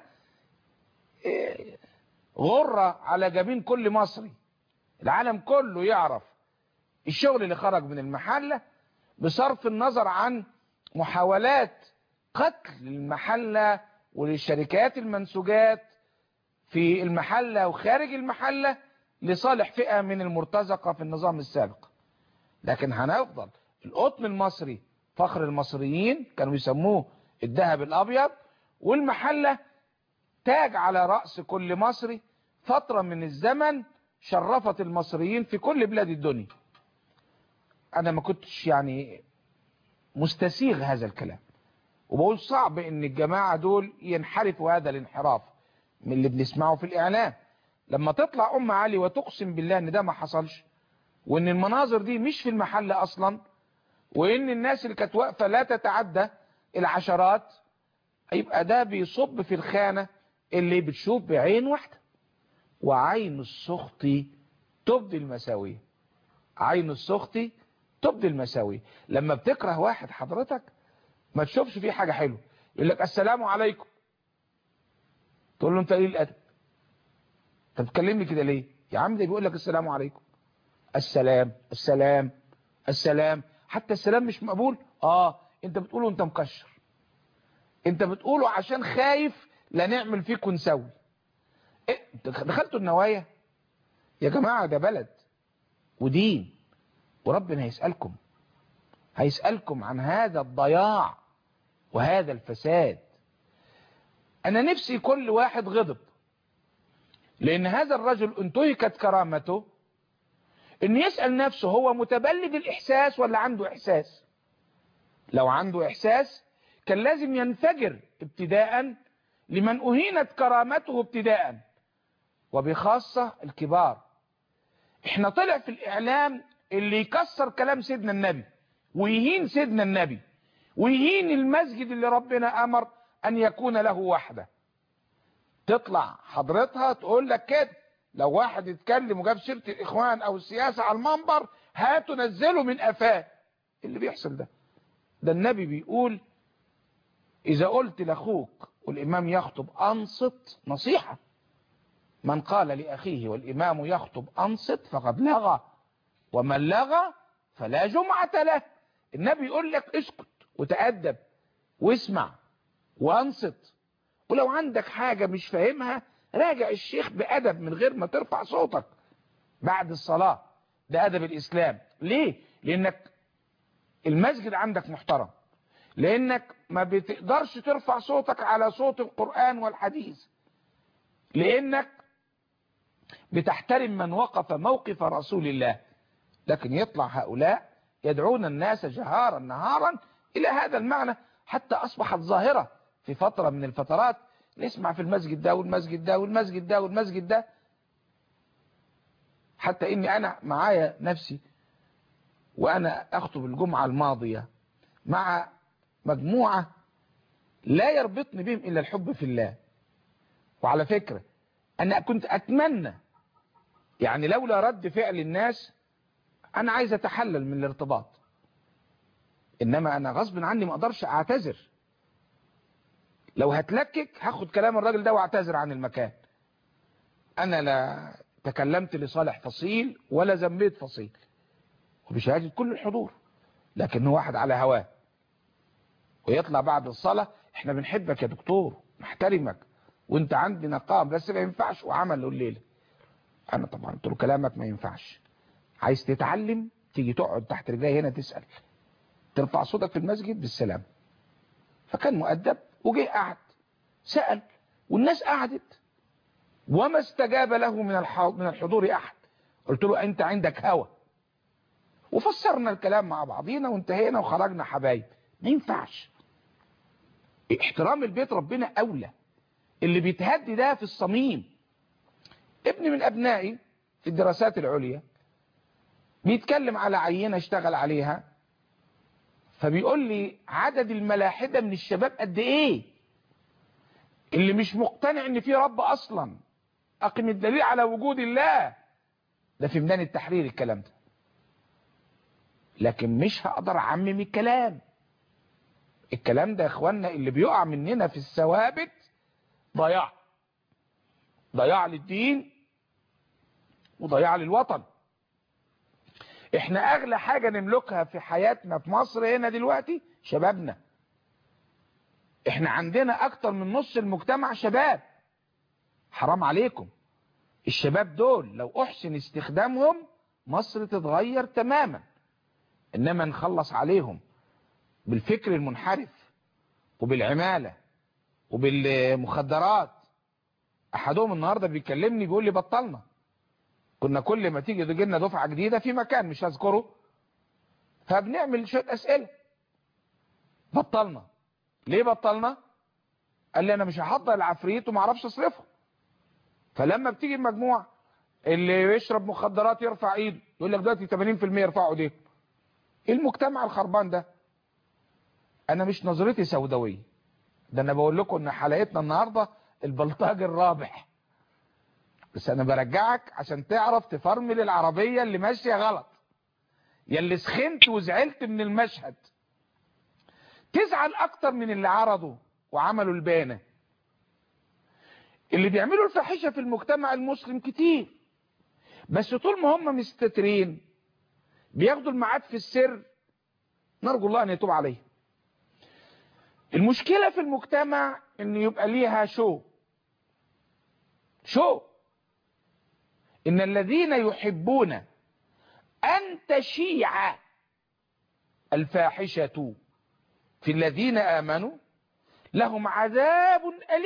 غرة على جبين كل مصري. العالم كله يعرف الشغل اللي خرج من المحلة، بصرف النظر عن محاولات قتل المحلة وللشركات المنسوجات في المحلة وخارج المحلة لصالح فئة من المرتزقة في النظام السابق. لكن هنفضل القطن المصري فخر المصريين، كانوا يسموه الذهب الأبيض، والمحلة تاج على رأس كل مصري. فترة من الزمن شرفت المصريين في كل بلاد الدنيا. أنا ما كنتش يعني مستسيغ هذا الكلام، وبقول صعب ان الجماعة دول ينحرفوا هذا الانحراف من اللي بنسمعه في الإعلام. لما تطلع أم علي وتقسم بالله ان ده ما حصلش، وان المناظر دي مش في المحل أصلا، وان الناس اللي كانت واقفة لا تتعدى العشرات، يبقى ده بيصب في الخانة اللي بتشوف بعين واحدة. وعين السخط تبدي المساوية، عين السخط تبدي المساوية. لما بتكره واحد حضرتك ما تشوفش فيه حاجة حلوة، يقول لك السلام عليكم، تقول له انت ايه الادب؟ انت بتكلمني كده ليه يا عم؟ ده بيقول لك السلام عليكم، السلام السلام السلام، حتى السلام مش مقبول. انت بتقوله انت مكشر، انت بتقوله عشان خايف لا نعمل فيك ونسوي. دخلتوا النوايا يا جماعة، ده بلد ودين، وربنا هيسألكم عن هذا الضياع وهذا الفساد. انا نفسي كل واحد غضب، لان هذا الرجل انتهكت كرامته، ان يسأل نفسه هو متبلد الاحساس ولا عنده احساس. لو عنده احساس كان لازم ينفجر ابتداء لمن اهينت كرامته ابتداء، وبخاصة الكبار. احنا طلع في الاعلام اللي يكسر كلام سيدنا النبي ويهين سيدنا النبي ويهين المسجد اللي ربنا امر ان يكون له وحده. تطلع حضرتها تقول لك كده، لو واحد اتكلم وجاب سيره الاخوان او السياسه على المنبر هاتوا نزلوا من قفاه. اللي بيحصل ده النبي بيقول إذا قلت لأخوك والإمام يخطب أنصت، نصيحة. من قال لأخيه والإمام يخطب أنصت فقد لغى، ومن لغى فلا جمعة له. النبي يقول لك اسكت وتأدب واسمع وانصت، ولو عندك حاجة مش فاهمها راجع الشيخ بأدب من غير ما ترفع صوتك بعد الصلاة. ده أدب الإسلام. ليه؟ لأنك المسجد عندك محترم، لأنك ما بتقدرش ترفع صوتك على صوت القرآن والحديث، لأنك بتحترم من وقف موقف رسول الله. لكن يطلع هؤلاء يدعون الناس جهارا نهارا إلى هذا المعنى، حتى أصبحت ظاهرة في فترة من الفترات نسمع في المسجد ده والمسجد ده والمسجد ده والمسجد ده، حتى إني أنا معايا نفسي وأنا أخطب الجمعة الماضية مع مجموعة لا يربطني بهم إلا الحب في الله. وعلى فكرة أنا كنت أتمنى يعني لولا رد فعل الناس أنا عايز أتحلل من الارتباط، إنما أنا غصب عني ما أقدرش أعتذر. لو هتلكك هاخد كلام الراجل ده واعتذر عن المكان. أنا لا تكلمت لصالح فصيل ولا ذنبيت فصيل، وبشهادة كل الحضور، لكن هو واحد على هواه ويطلع بعد الصلاة احنا بنحبك يا دكتور نحترمك وانت عندنا قام بس ما ينفعش وعمل له الليلة. انا طبعا قلت له كلامك ما ينفعش، عايز تتعلم تيجي تقعد تحت رجلي هنا تسأل، ترفع صوتك في المسجد بالسلام. فكان مؤدب وجه قعد سأل والناس قعدت وما استجاب له من الحضور احد. قلت له انت عندك هوى، وفسرنا الكلام مع بعضينا وانتهينا وخرجنا حبايب. ما ينفعش. احترام البيت ربنا اولى. اللي بيتهدي ده في الصميم. ابن من ابنائي في الدراسات العليا بيتكلم على عينة اشتغل عليها، فبيقول لي عدد الملاحدة من الشباب قد ايه اللي مش مقتنع ان في رب اصلا. اقم الدليل على وجود الله. ده في ميدان التحرير الكلام ده. لكن مش هقدر اعمم الكلام ده يا اخوانا. اللي بيقع مننا في الثوابت ضياع للدين وضياع للوطن. احنا اغلى حاجة نملكها في حياتنا في مصر هنا دلوقتي شبابنا. احنا عندنا اكتر من نص المجتمع شباب. حرام عليكم. الشباب دول لو احسن استخدامهم مصر تتغير تماما، انما نخلص عليهم بالفكر المنحرف وبالعمالة وبالمخدرات. احدهم النهاردة بيكلمني بيقول لي بطلنا، كنا كل ما تيجي لنا دفعة جديدة في مكان مش هذكره فبنعمل شوية اسئلة. بطلنا. ليه بطلنا؟ قال لي انا مش هحضر العفريت وما اعرفش اصرفه. فلما بتيجي المجموعة اللي يشرب مخدرات يرفع ايده، يقول لك دلوقتي 80% يرفعوا ايديهم. ايه المجتمع الخربان ده؟ انا مش نظرتي سوداويه، ده انا بقول لكم ان حلقتنا النهارده البلطاج الرابح. بس انا برجعك عشان تعرف تفرمل العربيه اللي ماشيه غلط. يا اللي سخنت وزعلت من المشهد تزعل اكتر من اللي عرضوا وعملوا البانه. اللي بيعملوا الفاحشه في المجتمع المسلم كتير، بس طول ما هم مستترين بياخدوا الميعاد في السر، نرجو الله ان يتوب عليه. المشكلة في المجتمع ان يبقى ليها شو ان الذين يحبون ان تشيع الفاحشة في الذين آمنوا لهم عذاب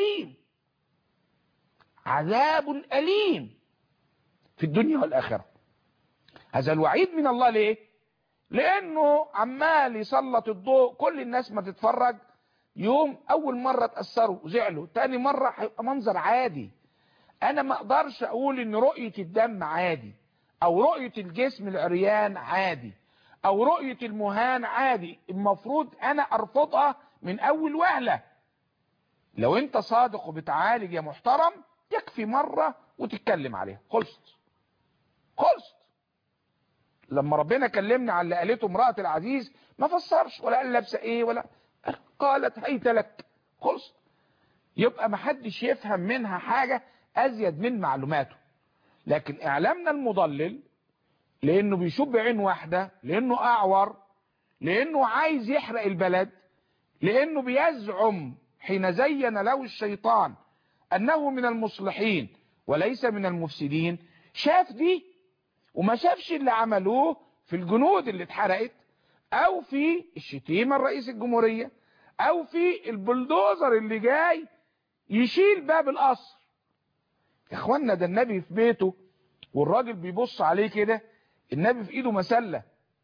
أليم في الدنيا والآخرة. هذا الوعيد من الله. ليه؟ لأنه عمال يسلط الضوء، كل الناس ما تتفرج يوم أول مرة تأثروا وزعلوا، تاني مرة هيبقى منظر عادي. أنا ما أقدرش أقول إن رؤية الدم عادي، أو رؤية الجسم العريان عادي، أو رؤية المهان عادي. المفروض أنا أرفضها من أول وهلة. لو أنت صادق وبتعالج يا محترم يكفي مرة وتتكلم عليها. خلصت. لما ربنا كلمنا عن اللي قالته امرأة العزيز ما فسرش ولا قال لابسه ايه ولا قالت هيت لك خلص. يبقى ما حدش يفهم منها حاجة ازيد من معلوماته. لكن اعلامنا المضلل لانه بيشوف بعين واحدة، لانه اعور، لانه عايز يحرق البلد، لانه بيزعم حين زين له الشيطان انه من المصلحين وليس من المفسدين، شاف دي وما شافش اللي عملوه في الجنود اللي اتحرقت، او في الشتيمة الرئيس الجمهورية، او في البلدوزر اللي جاي يشيل باب القصر. يا اخوانا ده النبي في بيته والراجل بيبص عليه كده، النبي في ايده مسلة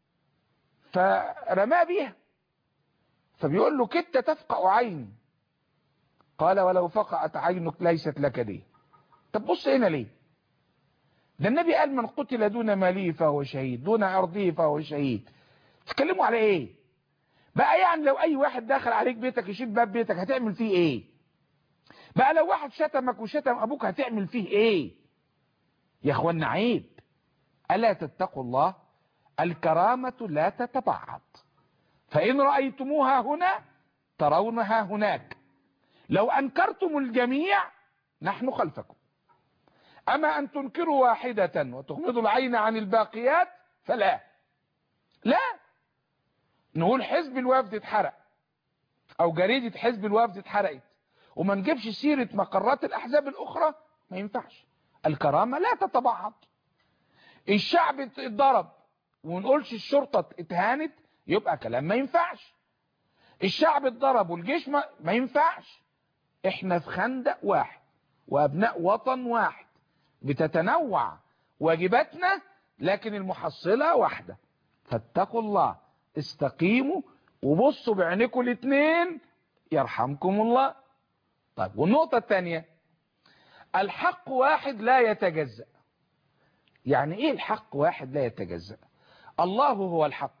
فرماه بيها، فبيقول له كدت تفقع عيني، قال ولو فقعت عينك ليست لك ليه. طب بص هنا ليه؟ ده النبي قال من قتل دون ماله فهو شهيد، دون عرضه فهو شهيد. تتكلموا على ايه بقى؟ يعني لو اي واحد دخل عليك بيتك يشيل باب بيتك هتعمل فيه ايه بقى؟ لو واحد شتمك وشتم ابوك هتعمل فيه ايه؟ يا اخوانا عيب. الا تتقوا الله؟ الكرامة لا تتبعض، فان رأيتموها هنا ترونها هناك، لو انكرتم الجميع نحن خلفكم. اما ان تنكروا واحدة وتغمضوا العين عن الباقيات فلا. لا نقول حزب الوفد اتحرق او جريدة حزب الوفد اتحرقت وما نجيبش سيرة مقرات الاحزاب الاخرى، ما ينفعش. الكرامة لا تتبعض. الشعب اتضرب ونقولش الشرطة اتهانت، يبقى كلام ما ينفعش. الشعب اتضرب والجيش ما ينفعش. احنا في خندق واحد وابناء وطن واحد، بتتنوع واجباتنا لكن المحصلة واحدة. فاتقوا الله، استقيموا وبصوا بعينكم الاتنين يرحمكم الله. طيب والنقطة الثانية، الحق واحد لا يتجزأ. يعني ايه الحق واحد لا يتجزأ؟ الله هو الحق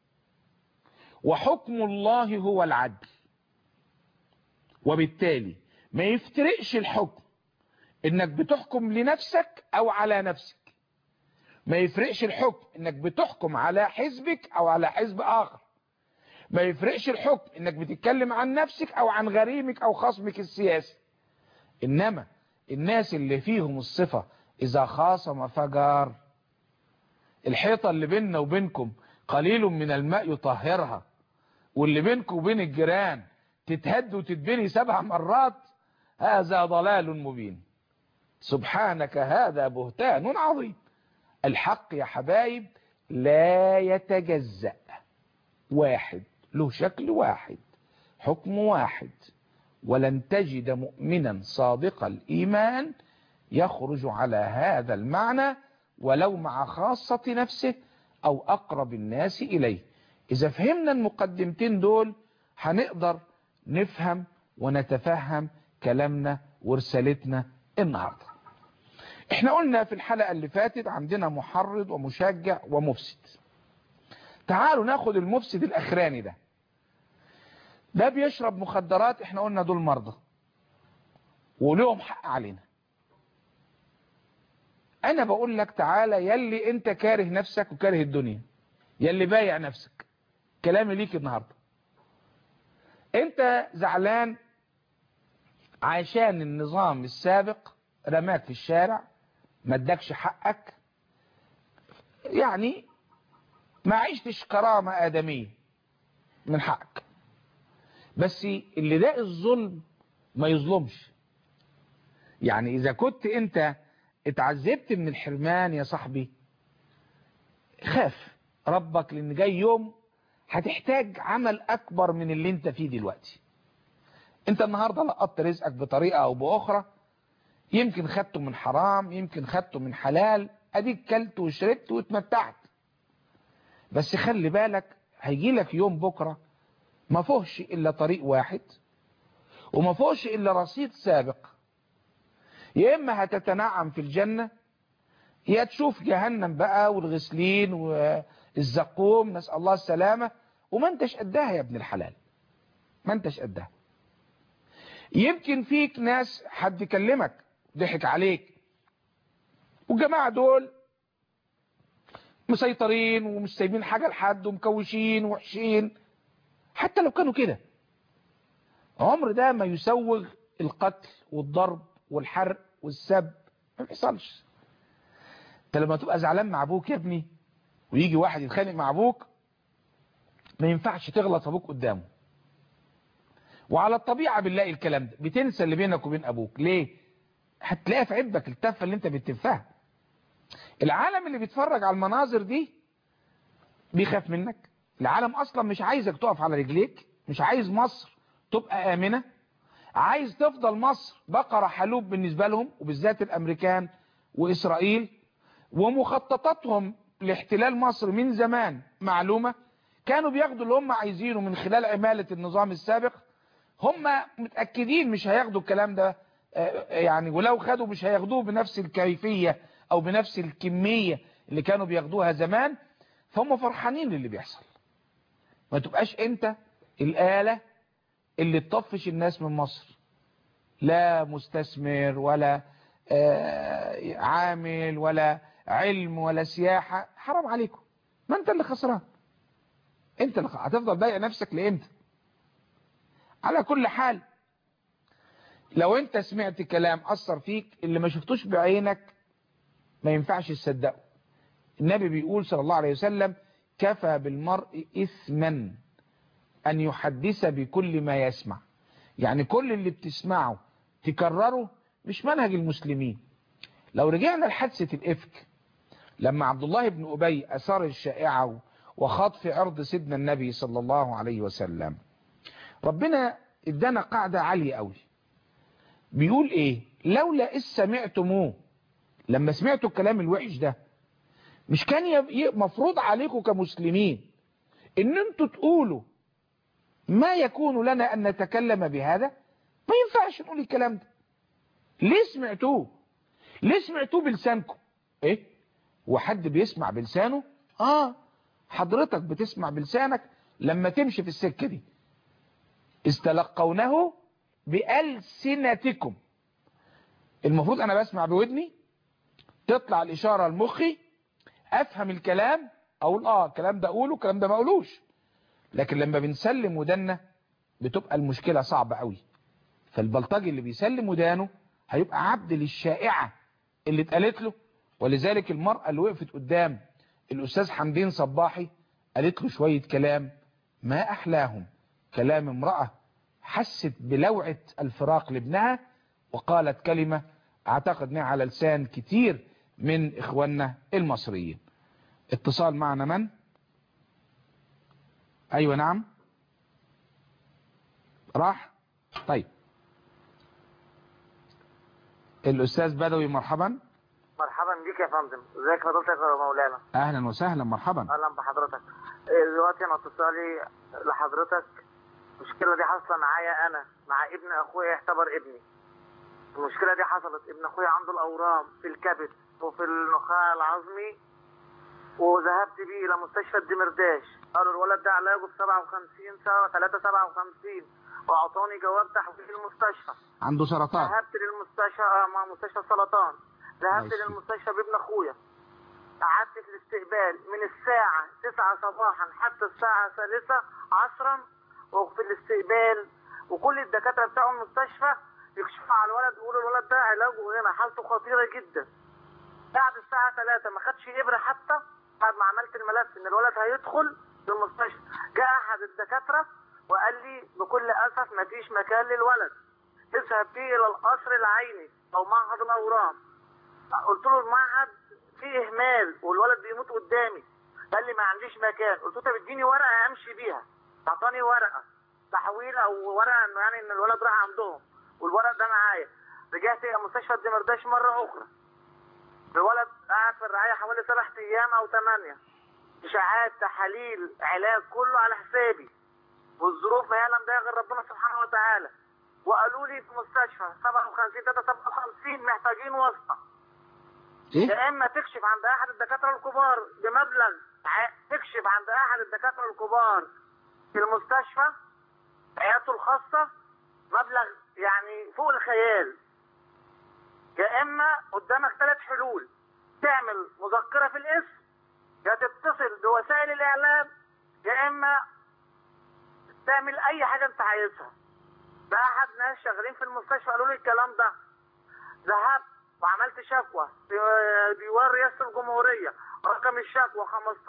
وحكم الله هو العدل، وبالتالي ما يفترقش الحكم انك بتحكم لنفسك او على نفسك، ما يفرقش الحكم انك بتحكم على حزبك او على حزب اخر، ما يفرقش الحكم انك بتتكلم عن نفسك او عن غريمك او خصمك السياسي. انما الناس اللي فيهم الصفة اذا خاصم فجار، الحيطة اللي بيننا وبينكم قليل من الماء يطهرها، واللي بينكم وبين الجيران تتهد وتتبني 7 مرات، هذا ضلال مبين. سبحانك هذا بهتان عظيم. الحق يا حبايب لا يتجزأ، واحد له شكل واحد، حكم واحد، ولن تجد مؤمنا صادق الإيمان يخرج على هذا المعنى ولو مع خاصة نفسه أو أقرب الناس إليه. إذا فهمنا المقدمتين دول هنقدر نفهم ونتفهم كلامنا ورسالتنا النهاردة. احنا قلنا في الحلقة اللي فاتت عندنا محرض ومشجع ومفسد. تعالوا ناخد المفسد الأخراني ده بيشرب مخدرات، احنا قلنا دول مرضى ولهم حق علينا. انا بقول لك تعالى يلي انت كاره نفسك وكاره الدنيا، يلي بايع نفسك، كلامي ليك النهاردة. انت زعلان عشان النظام السابق رماك في الشارع، ما ادكش حقك، يعني ما عشتش كرامة آدمية من حقك. بس اللي ده الظلم ما يظلمش. يعني إذا كنت أنت اتعذبت من الحرمان يا صاحبي، خاف ربك، لأن جاي يوم هتحتاج عمل أكبر من اللي أنت فيه دلوقتي. أنت النهاردة لقطت رزقك بطريقة أو بأخرى، يمكن خدته من حرام، يمكن خدته من حلال، أديك كلت وشربت واتمتعت. بس خلي بالك هيجي لك يوم بكرة ما فيهوش إلا طريق واحد وما فيهوش إلا رصيد سابق. يا إما هتتنعم في الجنة، يا تشوف جهنم بقى والغسلين والزقوم، نسأل الله السلامة، وما انتش قدها يا ابن الحلال، ما انتش قدها. يمكن فيك ناس حد يكلمك ضحك عليك، والجماعة دول مسيطرين ومش سايبين حاجة لحد ومكوشين وحشين. حتى لو كانوا كده، عمر ده ما يسوغ القتل والضرب والحرق والسب، ما بيحصلش. انت لما تبقى زعلان مع ابوك يا ابني ويجي واحد يتخانق مع ابوك، ما ينفعش تغلط ابوك قدامه. وعلى الطبيعة بنلاقي الكلام ده، بتنسى اللي بينك وبين ابوك. ليه؟ هتلاقيها في عبك التفة اللي انت بتتفها. العالم اللي بيتفرج على المناظر دي بيخاف منك. العالم اصلا مش عايزك تقف على رجليك، مش عايز مصر تبقى آمنة، عايز تفضل مصر بقرة حلوب بالنسبة لهم، وبالذات الامريكان واسرائيل. ومخططاتهم لاحتلال مصر من زمان معلومة، كانوا بياخدوا اللي هم عايزينه من خلال عمالة النظام السابق. هم متأكدين مش هياخدوا الكلام ده، يعني ولو خدوا مش هياخدوه بنفس الكيفية او بنفس الكمية اللي كانوا بياخدوها زمان. فهم فرحانين للي بيحصل. ما تبقاش انت الآلة اللي تطفش الناس من مصر، لا مستثمر ولا عامل ولا علم ولا سياحة. حرام عليكم، ما انت اللي خسران. انت اللي هتفضل ضايق نفسك لامتى؟ على كل حال، لو انت سمعت كلام اثر فيك اللي ما شفتوش بعينك ما ينفعش تصدقه. النبي بيقول صلى الله عليه وسلم: كفى بالمرء اثما ان يحدث بكل ما يسمع. يعني كل اللي بتسمعه تكرره، مش منهج المسلمين. لو رجعنا لحادثة الإفك، لما عبد الله بن أبي أثار الشائعة وخاض في عرض سيدنا النبي صلى الله عليه وسلم، ربنا ادانا قاعدة عالية قوي. بيقول ايه؟ لولا إذ سمعتموه، لما سمعتوا الكلام الوحش ده، مش كان مفروض عليكم كمسلمين ان انتوا تقولوا ما يكون لنا ان نتكلم بهذا؟ ما ينفعش نقول الكلام ده. ليه سمعتوه؟ ليه سمعتوه بلسانكم؟ ايه؟ وحد بيسمع بلسانه؟ حضرتك بتسمع بلسانك لما تمشي في السكة دي. استلقونه بألسنتكم. المفروض انا بسمع بودني، تطلع الاشارة لمخي، افهم الكلام، اقول الكلام ده اقوله، الكلام ده ما اقولوش. لكن لما بنسلم ودنا بتبقى المشكلة صعبة قوي. فالبلطجي اللي بيسلم ودانه هيبقى عبد للشائعة اللي اتقالت له. ولذلك المرأة اللي وقفت قدام الأستاذ حمدين صباحي قالت له شوية كلام ما أحلاهم. كلام امرأة حست بلوعة الفراق لابنها، وقالت كلمة أعتقد انها على لسان كتير من إخواننا المصريين. اتصال معنا من؟ أيوة نعم، راح. طيب الأستاذ بدوي، مرحبا. مرحبا بيك يا فندم. ازيك حضرتك يا مولانا؟ اهلا وسهلا، مرحبا. اهلا بحضرتك. دلوقتي انا اتصالي لحضرتك، المشكله دي حاصله معايا انا مع ابن اخويا يعتبر ابني. المشكله دي حصلت، ابن اخويا عنده الاورام في الكبد وفي النخاع العظمي، وذهبت بيه الى مستشفى الدمرداش. قالوا الولد ده علاجه ب 57 سنه 357، واعطوني جواب تحويل المستشفى. عنده سرطان. ذهبت للمستشفى مع مستشفى السرطان. ذهبت للمستشفى بابن اخويا، قعدت في الاستقبال من الساعة 9 صباحا حتى الساعة 3 عصرا، وفي الاستقبال وكل الدكاترة بتاعوا المستشفى يكشفوا على الولد ويقولوا الولد ده علاجه هنا، حالته خطيرة جدا. بعد الساعة 3 ما خدش إبرة حتى بعد ما عملت الملف إن الولد هيدخل للمستشفى. جاء أحد الدكاترة وقال لي بكل أسف ما فيش مكان للولد، اذهب بيه إلى القصر العيني أو معهد الأورام. قلت له المعهد فيه إهمال والولد بيموت قدامي. قال لي ما عنديش مكان. قلت له طب اديني ورقة أمشي بيها. أعطاني ورقة تحويل أو ورقة إنه يعني إن الولد راح عندهم، والورق ده معايا. رجعت إلى مستشفى الدمرداش مرة أخرى. الولد قاعد في الرعاية حوالي 7 أيام أو 8. إشاعات، تحاليل، علاج، كله على حسابي، والظروف ما يعلم بها غير ربنا سبحانه وتعالى. وقالوا لي في مستشفى 57 محتاجين واسطة. يا إما تكشف عند أحد الدكاترة الكبار بمبلغ، تكشف عند أحد الدكاترة الكبار في المستشفى عيادته الخاصة مبلغ يعني فوق الخيال، يا إما قدامك 3 حلول: تعمل مذكرة في الاسم، يا تتصل بوسائل الاعلام يا اما تعمل اي حاجه انت عايزها. ده احد ناس شغالين في المستشفى قالوا لي الكلام ده. ذهبت وعملت شكوى في ديوان رئاسه الجمهوريه، رقم الشكوى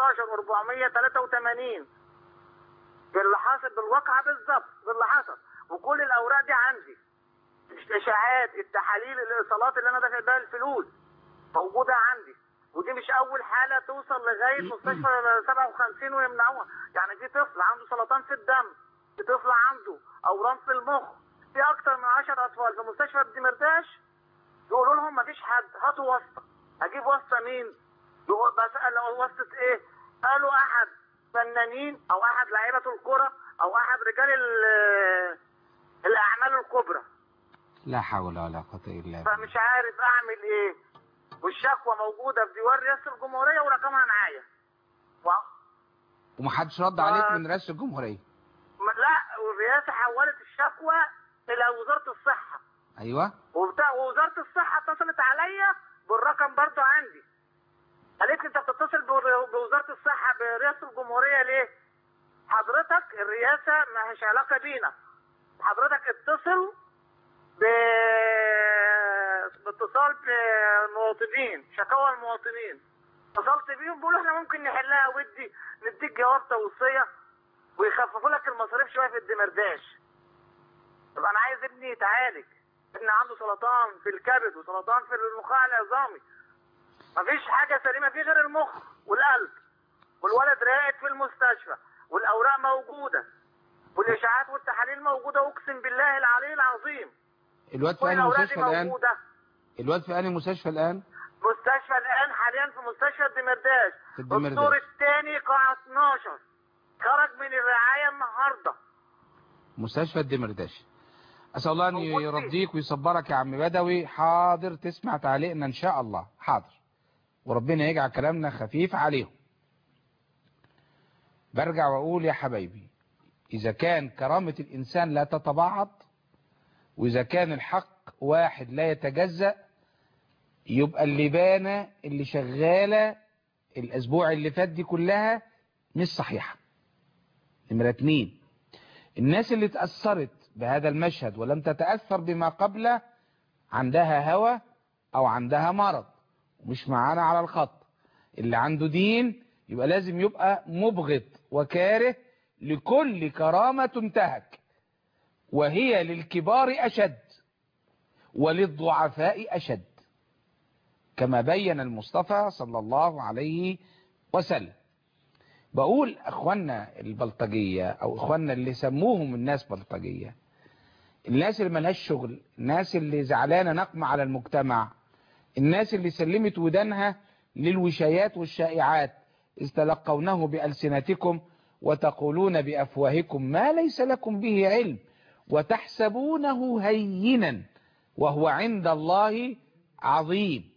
15483 باللي حصل، بالواقعه بالظبط باللي حصل، وكل الاوراق دي عندي، الاشاعات، التحاليل، الايصالات اللي انا دافع بيها الفلوس موجوده عندي. ودي مش اول حاله توصل لغايه مستشفى 57 ويمنعوها. يعني في طفل عنده سرطان في الدم، في طفل عنده اورام في المخ، في اكتر من 10 اطفال في مستشفى الدمرداش يقولوا لهم مفيش حد، هاتوا واسطه. اجيب واسطه مين؟ بسال واسطه ايه؟ قالوا احد فنانين او احد لعيبه الكره او احد رجال الاعمال الكبرى. لا حول ولا قوة الا بالله. فمش عارف اعمل ايه. والشكوى موجوده في ديوان رئاسه الجمهوريه ورقمها معايا. ومحدش رد عليك من رئاسة الجمهورية؟ لا، والرئاسه حولت الشكوى الى وزاره الصحه. ايوه. ووزاره الصحه اتصلت عليا بالرقم برضه عندي. قالت لي انت بتتصل بوزاره الصحه برئاسه الجمهوريه ليه؟ حضرتك الرئاسه ما هيش علاقه بينا. حضرتك اتصل باتصال بالمواطنين، شكاوى المواطنين. اتصلت بيهم بيقولوا احنا ممكن نحلها ودي، نديك جواب توصيه ويخففوا لك المصاريف شويه في الدمرداش. طب انا عايز ابني يتعالج، ابني عنده سرطان في الكبد وسرطان في النخاع العظامي. مفيش حاجه سليمه فيه غير المخ والقلب، والولد راقد في المستشفى، والاوراق موجوده، والاشاعات والتحاليل موجوده، اقسم بالله العلي العظيم. الواد في انهي مستشفى الان؟ الواد في انهي مستشفى الان؟ مستشفى الان حاليا في مستشفى الدمرداش، الدور الثاني قاعه 12. خرج من الرعايه النهارده. مستشفى الدمرداش. اسال الله ان يرضيك ويصبرك يا عم بدوي. حاضر، تسمع تعليقنا ان شاء الله. حاضر، وربنا يجعل كلامنا خفيف عليهم. برجع واقول يا حبايبي، اذا كان كرامة الانسان لا تتبعض، واذا كان الحق واحد لا يتجزأ، يبقى اللبانة اللي شغالة الاسبوع اللي فات دي كلها مش صحيحة. نمرة 2، الناس اللي تأثرت بهذا المشهد ولم تتأثر بما قبله عندها هوى او عندها مرض ومش معانا على الخط. اللي عنده دين يبقى لازم يبقى مبغض وكاره لكل كرامة تنتهك، وهي للكبار أشد وللضعفاء أشد، كما بين المصطفى صلى الله عليه وسلم. بقول اخواننا البلطجية او اخواننا اللي سموهم الناس بلطجية، الناس اللي ملهاش شغل، الناس اللي زعلانة نقمة على المجتمع، الناس اللي سلمت ودانها للوشايات والشائعات، إذ تلقونه بألسنتكم وتقولون بأفواهكم ما ليس لكم به علم وتحسبونه هينا وهو عند الله عظيم.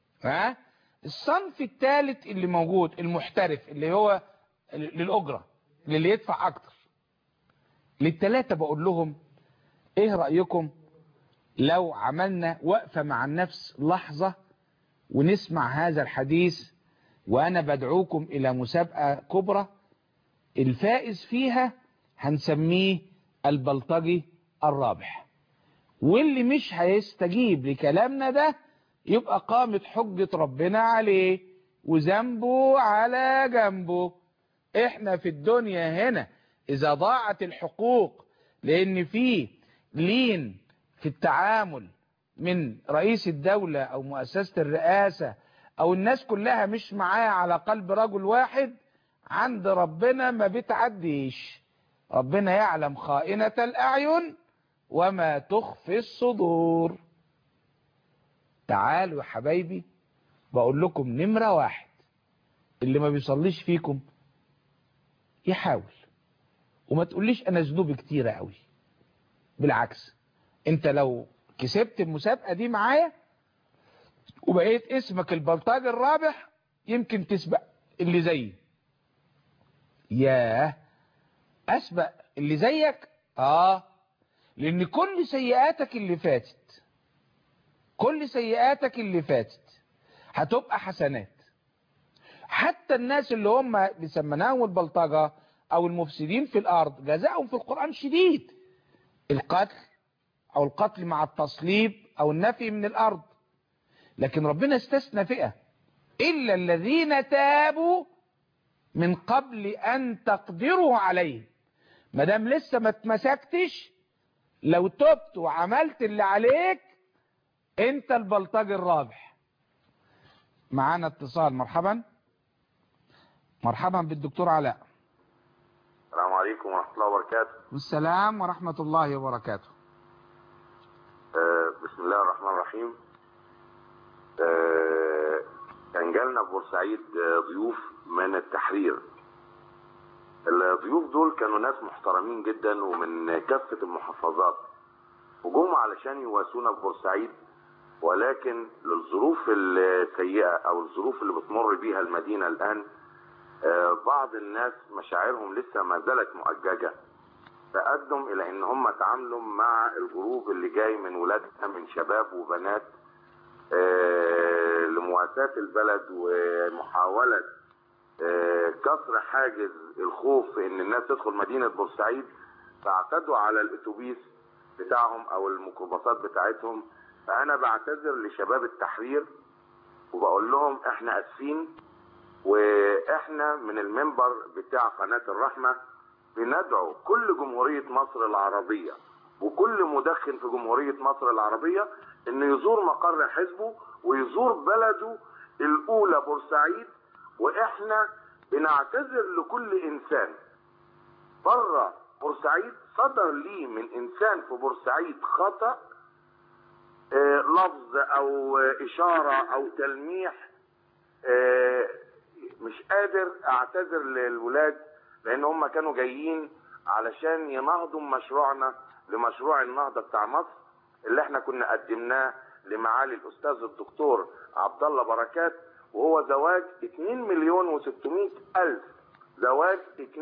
الصنف الثالث اللي موجود المحترف، اللي هو للأجرة، اللي يدفع أكتر. للثلاثة بقول لهم إيه رأيكم لو عملنا وقفة مع النفس لحظة ونسمع هذا الحديث، وأنا بدعوكم إلى مسابقة كبرى الفائز فيها هنسميه البلطجي الرابح، واللي مش هيستجيب لكلامنا ده يبقى قامت حجة ربنا عليه وذنبه على جنبه. احنا في الدنيا هنا إذا ضاعت الحقوق لأن في لين في التعامل من رئيس الدولة أو مؤسسة الرئاسة أو الناس كلها مش معاه على قلب رجل واحد، عند ربنا ما بتعديش. ربنا يعلم خائنة الأعين وما تخفي الصدور. تعالوا يا حبايبي بقول لكم نمرة 1، اللي ما بيصليش فيكم يحاول، وما تقوليش أنا ذنوبي كتيرة قوي. بالعكس، انت لو كسبت المسابقة دي معايا وبقيت اسمك البلطجي الرابح يمكن تسبق اللي زيي. ياه، اسبق اللي زيك؟ لان كل سيئاتك اللي فاتت هتبقى حسنات، حتى الناس اللي هم بيسمناهم البلطجة او المفسدين في الارض جزاؤهم في القرآن شديد، القتل او القتل مع التصليب او النفي من الارض. لكن ربنا استثنى فئة، الا الذين تابوا من قبل ان تقدروا عليه. ما دام لسه ما اتمسكتش، لو تبت وعملت اللي عليك انت البلطجي الرابح. معانا اتصال. مرحبا. مرحبا بالدكتور علاء. السلام عليكم ورحمة الله وبركاته. والسلام ورحمة الله وبركاته. بسم الله الرحمن الرحيم. كان جالنا في بورسعيد ضيوف من التحرير. الضيوف دول كانوا ناس محترمين جدا ومن كافة المحافظات، وجم علشان يواسونا في بورسعيد، ولكن للظروف السيئة او الظروف اللي بتمر بيها المدينة الان بعض الناس مشاعرهم لسه ما زالت مؤججة، تقدم الى ان هم تعاملوا مع الجروب اللي جاي من ولادنا من شباب وبنات لمواساة البلد ومحاولة كسر حاجز الخوف ان الناس تدخل مدينة بورسعيد، فاعتدوا على الاتوبيس بتاعهم او الميكروباصات بتاعتهم. فانا بعتذر لشباب التحرير وبقول لهم احنا اسفين، واحنا من المنبر بتاع قناة الرحمة بندعو كل جمهورية مصر العربية وكل مدخن في جمهورية مصر العربية انه يزور مقر حزبه ويزور بلده الاولى بورسعيد. واحنا بنعتذر لكل انسان بره بورسعيد صدر ليه من انسان في بورسعيد خطأ لفظ او اشارة او تلميح، مش قادر اعتذر للولاد لان هم كانوا جايين علشان ينهضوا مشروعنا لمشروع النهضة بتاع مصر اللي احنا كنا قدمناه لمعالي الاستاذ الدكتور عبد الله بركات، وهو زواج 2,600,000. زواج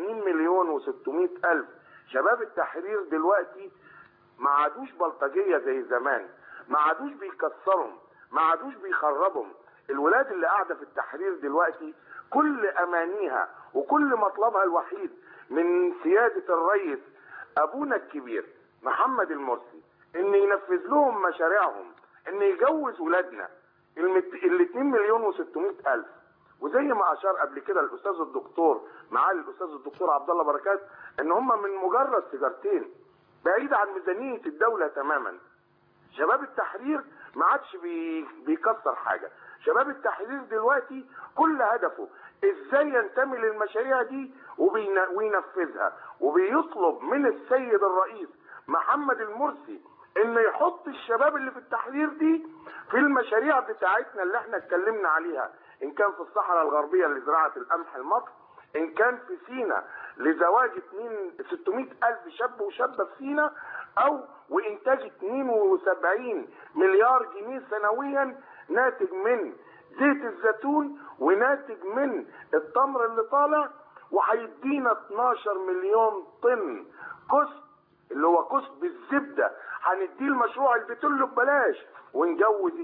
2,600,000. شباب التحرير دلوقتي ما عادوش بلطجية زي زمان، ما عادوش بيكسرهم، ما عادوش بيخربهم. الولاد اللي قاعدة في التحرير دلوقتي كل امانيها وكل مطلبها الوحيد من سيادة الرئيس ابونا الكبير محمد المرسي ان ينفذ لهم مشاريعهم، ان يجوز ولادنا ال 2,600,000. وزي ما اشار قبل كده الاستاذ الدكتور معالي الاستاذ الدكتور عبد الله بركات ان هم من مجرد سيجارتين بعيد عن ميزانية الدولة تماما. شباب التحرير ما عادش بيكسر حاجة. شباب التحرير دلوقتي كل هدفه ازاي ينتمي للمشاريع دي وينفذها، وبيطلب من السيد الرئيس محمد المرسي انه يحط الشباب اللي في التحرير دي في المشاريع بتاعتنا اللي احنا اتكلمنا عليها، ان كان في الصحراء الغربية لزراعة القمح المصر، ان كان في سينا لزواج 600,000 شاب وشابة في سينا، او وانتاج 72 مليار جنيه سنويا ناتج من زيت الزيتون وناتج من التمر اللي طالع، وهيدينا 12 مليون طن كسب اللي هو كسب الزبدة هنديه المشروع البترول ببلاش، ونجوز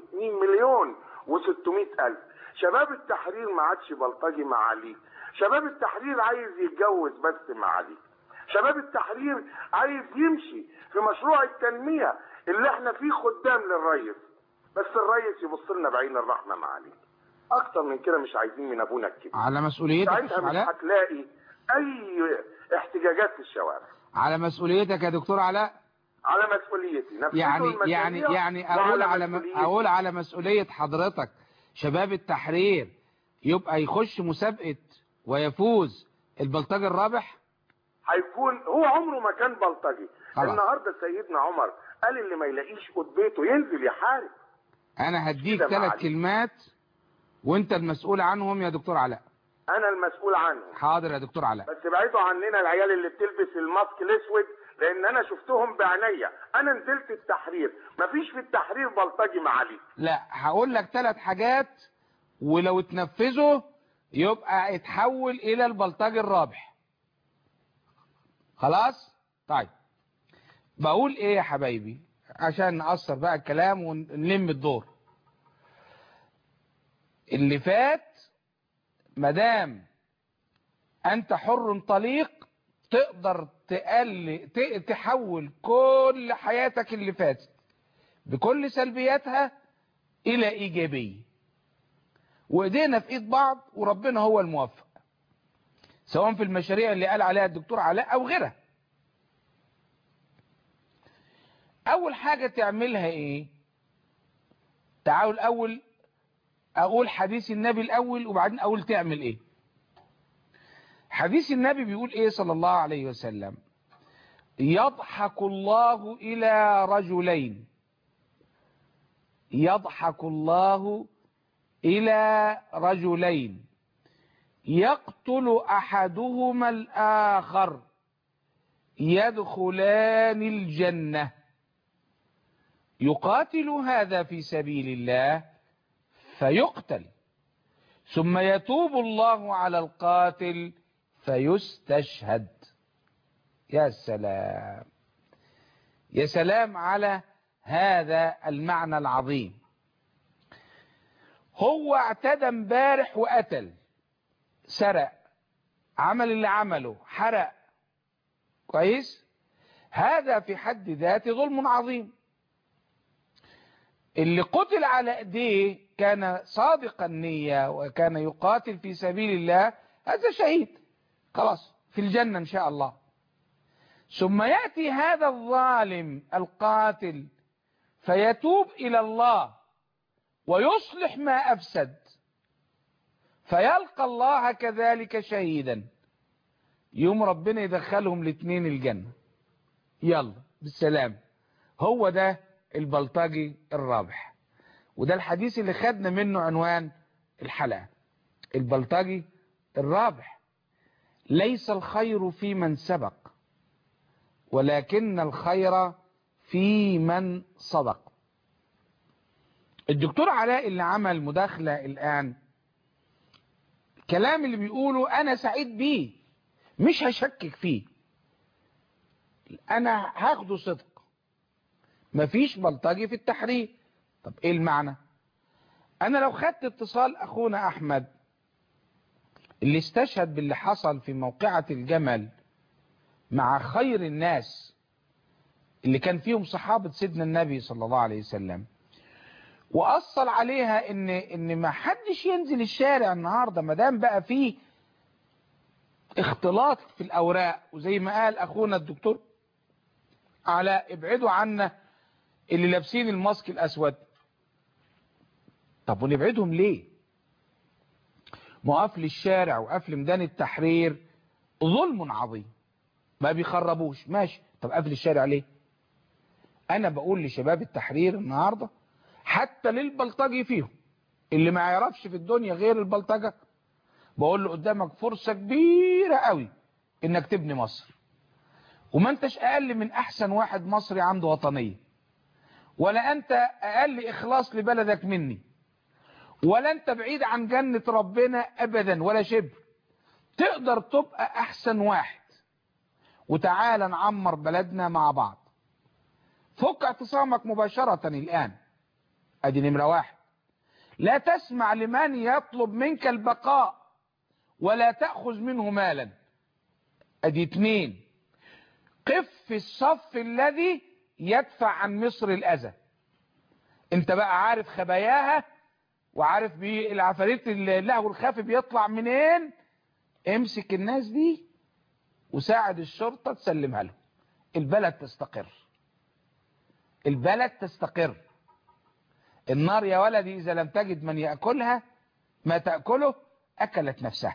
2,600,000. شباب التحرير ما عادش بلطجي معاليك. شباب التحرير عايز يتجوز بس معاليك. شباب التحرير عايز يمشي في مشروع التنمية اللي احنا فيه خدام للرئيس، بس الرئيس يبص لنا بعين الرحمة معاليك. اكتر من كده مش عايزين من ابونا الكبير. على مسؤوليتك ساعتها مش هتلاقي اي احتجاجات في الشوارع. على مسؤوليتك يا دكتور علاء. على مسؤوليتي. يعني اقول على مسؤولية حضرتك شباب التحرير يبقى يخش مسابقة ويفوز البلطجي الرابح. هيكون هو عمره ما كان بلطجي. النهارده سيدنا عمر قال اللي ما يلاقيش قد بيته ينزل يحارب. انا هديك 3 كلمات وانت المسؤول عنهم يا دكتور علاء. انا المسؤول عنهم. حاضر يا دكتور علاء. بس بعيدوا عننا العيال اللي بتلبس الماسك الاسود، لان انا شفتهم بعينيا. انا نزلت التحرير، مفيش في التحرير بلطجي معالي. لا، هقول لك 3 حاجات ولو اتنفذوا يبقى اتحول الى البلطجي الرابح. خلاص؟ طيب بقول ايه يا حبايبي عشان نقصر بقى الكلام ونلم الدور. اللي فات مدام أنت حر طليق تقدر تحول كل حياتك اللي فاتت بكل سلبياتها إلى إيجابية، وإيدينا في إيد بعض وربنا هو الموفق، سواء في المشاريع اللي قال عليها الدكتور علاء أو غيرها. أول حاجة تعملها إيه؟ تعالوا الأول أقول حديث النبي الأول وبعدين أقول تعمل إيه. حديث النبي بيقول إيه صلى الله عليه وسلم؟ يضحك الله إلى رجلين، يضحك الله إلى رجلين يقتل أحدهما الآخر يدخلان الجنة، يقاتل هذا في سبيل الله فيقتل، ثم يتوب الله على القاتل فيستشهد. يا سلام، يا سلام على هذا المعنى العظيم. هو اعتدى امبارح وقتل، سرق، عمل اللي عمله، حرق، كويس، هذا في حد ذاته ظلم عظيم. اللي قتل على ايديه كان صادق النية وكان يقاتل في سبيل الله، هذا شهيد خلاص في الجنة ان شاء الله. ثم يأتي هذا الظالم القاتل فيتوب إلى الله ويصلح ما أفسد فيلقى الله كذلك شهيدا، يوم ربنا يدخلهم الاثنين الجنة. يلا بالسلام. هو ده البلطجي الرابح، وده الحديث اللي خدنا منه عنوان الحلقة، البلطجي الرابح. ليس الخير في من سبق ولكن الخير في من صدق. الدكتور علاء اللي عمل مداخلة الآن، كلام اللي بيقوله أنا سعيد بيه، مش هشكك فيه، أنا هاخده صدق، مفيش بلطجي في التحرير. طب إيه المعنى؟ أنا لو خدت اتصال أخونا أحمد اللي استشهد باللي حصل في موقعة الجمل مع خير الناس اللي كان فيهم صحابة سيدنا النبي صلى الله عليه وسلم، وأصل عليها إن ما حدش ينزل الشارع النهاردة ما دام بقى فيه اختلاط في الأوراق، وزي ما قال أخونا الدكتور علاء ابعدوا عنا اللي لابسين الماسك الأسود. طب ونبعدهم ليه؟ ما قفل الشارع وقفل ميدان التحرير ظلم عظيم، ما بيخربوش ماشي، طب قفل الشارع ليه؟ أنا بقول لشباب التحرير النهاردة حتى للبلطجي فيهم اللي ما يعرفش في الدنيا غير البلطجة، بقول له قدامك فرصة كبيرة قوي انك تبني مصر، وما انتش اقل من احسن واحد مصري عنده وطنية، ولا انت اقل اخلاص لبلدك مني، ولا انت بعيد عن جنة ربنا ابدا ولا شبر. تقدر تبقى احسن واحد، وتعالى نعمر بلدنا مع بعض. فك اعتصامك مباشرة الان، ادي نمرة واحد. لا تسمع لمن يطلب منك البقاء ولا تأخذ منه مالا، ادي اتنين. قف في الصف الذي يدفع عن مصر الأذى. انت بقى عارف خباياها وعارف العفاريت اللهو الخافي بيطلع منين. امسك الناس دي وساعد الشرطة تسلمها لهم، البلد تستقر، البلد تستقر. النار يا ولدي إذا لم تجد من يأكلها ما تأكله أكلت نفسها،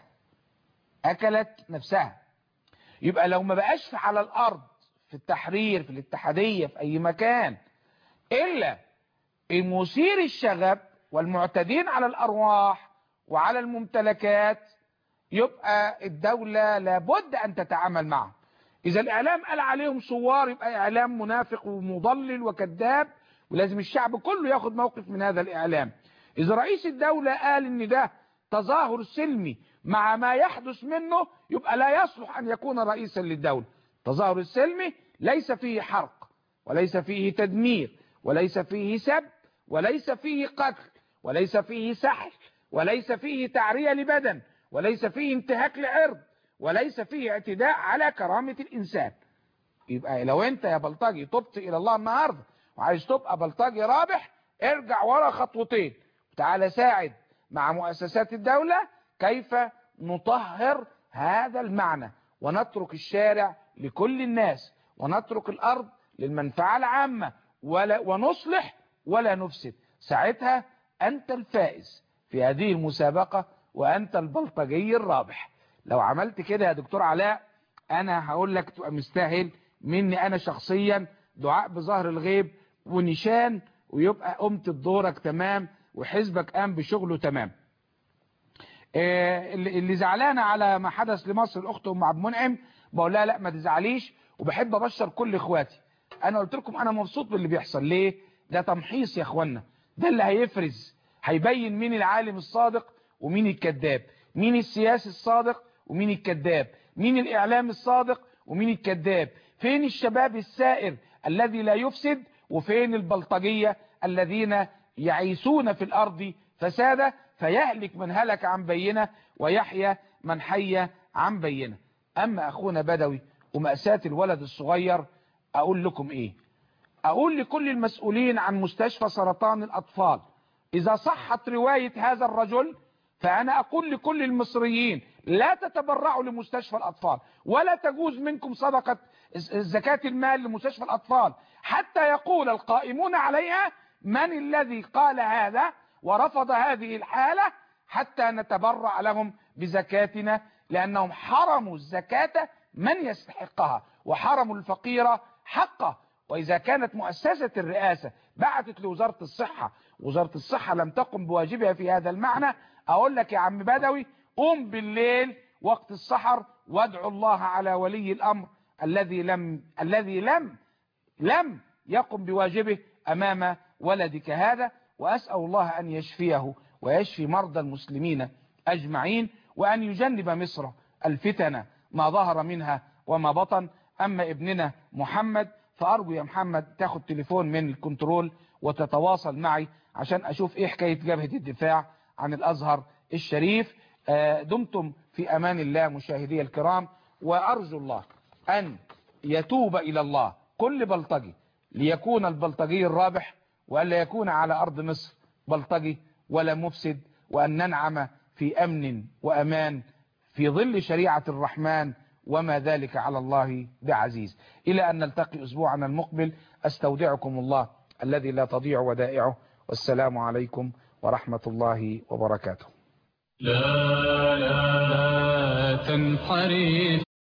أكلت نفسها. يبقى لو ما بقاش على الأرض في التحرير في الاتحادية في أي مكان إلا المثير الشغب والمعتدين على الأرواح وعلى الممتلكات، يبقى الدولة لابد أن تتعامل معهم. إذا الإعلام قال عليهم صوار يبقى إعلام منافق ومضلل وكذاب، ولازم الشعب كله ياخد موقف من هذا الإعلام. إذا رئيس الدولة قال إن ده تظاهر سلمي مع ما يحدث منه، يبقى لا يصلح أن يكون رئيسا للدولة. التظاهر السلمي ليس فيه حرق وليس فيه تدمير وليس فيه سب وليس فيه قتل وليس فيه سحل وليس فيه تعرية لبدن وليس فيه انتهاك لعرض، وليس فيه اعتداء على كرامة الإنسان. يبقى لو انت يا بلطجي تبت إلى الله النهاردة وعايز تبقى بلطجي رابح، ارجع ورا خطوتين وتعالى ساعد مع مؤسسات الدولة كيف نطهر هذا المعنى، ونترك الشارع لكل الناس، ونترك الأرض للمنفعة العامة، ونصلح ولا نفسد. ساعتها أنت الفائز في هذه المسابقة، وأنت البلطجي الرابح. لو عملت كده يا دكتور علاء، أنا هقول لك تبقى مستاهل مني أنا شخصيا دعاء بظهر الغيب ونشان، ويبقى قمت بدورك تمام وحزبك قام بشغله تمام. اللي زعلانه على ما حدث لمصر الاخت ام عبد المنعم، بقول لها لا ما تزعليش، وبحب ابشر كل اخواتي. انا قلت لكم انا مبسوط باللي بيحصل. ليه؟ ده تمحيص يا اخوانا، ده اللي هيفرز، هيبين مين العالم الصادق ومين الكذاب، مين السياسي الصادق ومين الكذاب، مين الاعلام الصادق ومين الكذاب، فين الشباب السائر الذي لا يفسد، وفين البلطجية الذين يعيسون في الارض فسادا، فيهلك من هلك عن بينه ويحيى من حي عن بينه. اما اخونا بدوي ومأساة الولد الصغير، اقول لكم ايه؟ اقول لكل المسؤولين عن مستشفى سرطان الاطفال، اذا صحت رواية هذا الرجل، فانا اقول لكل المصريين لا تتبرعوا لمستشفى الاطفال، ولا تجوز منكم صدقة زكاة المال لمستشفى الاطفال، حتى يقول القائمون عليها من الذي قال هذا ورفض هذه الحالة، حتى نتبرع لهم بزكاتنا، لأنهم حرموا الزكاة من يستحقها وحرموا الفقير حقه. وإذا كانت مؤسسة الرئاسة بعتت لوزارة الصحة، وزارة الصحة لم تقم بواجبها في هذا المعنى، أقول لك يا عم بدوي قوم بالليل وقت السحر وادعو الله على ولي الأمر الذي لم يقم بواجبه أمام ولدك هذا، وأسأل الله أن يشفيه ويشفي مرضى المسلمين أجمعين، وأن يجنب مصر الفتن ما ظهر منها وما بطن. أما ابننا محمد فأرجو يا محمد تاخد تليفون من الكنترول وتتواصل معي عشان أشوف إيه حكاية جبهة الدفاع عن الأزهر الشريف. دمتم في أمان الله مشاهدي الكرام، وأرجو الله أن يتوب إلى الله كل بلطجي ليكون البلطجي الرابح، وألا يكون على أرض مصر بلطجي ولا مفسد، وأن ننعم في أمن وأمان في ظل شريعة الرحمن، وما ذلك على الله بعزيز. إلى أن نلتقي أسبوعنا المقبل، أستودعكم الله الذي لا تضيع ودائعه، والسلام عليكم ورحمة الله وبركاته. لا تنحرف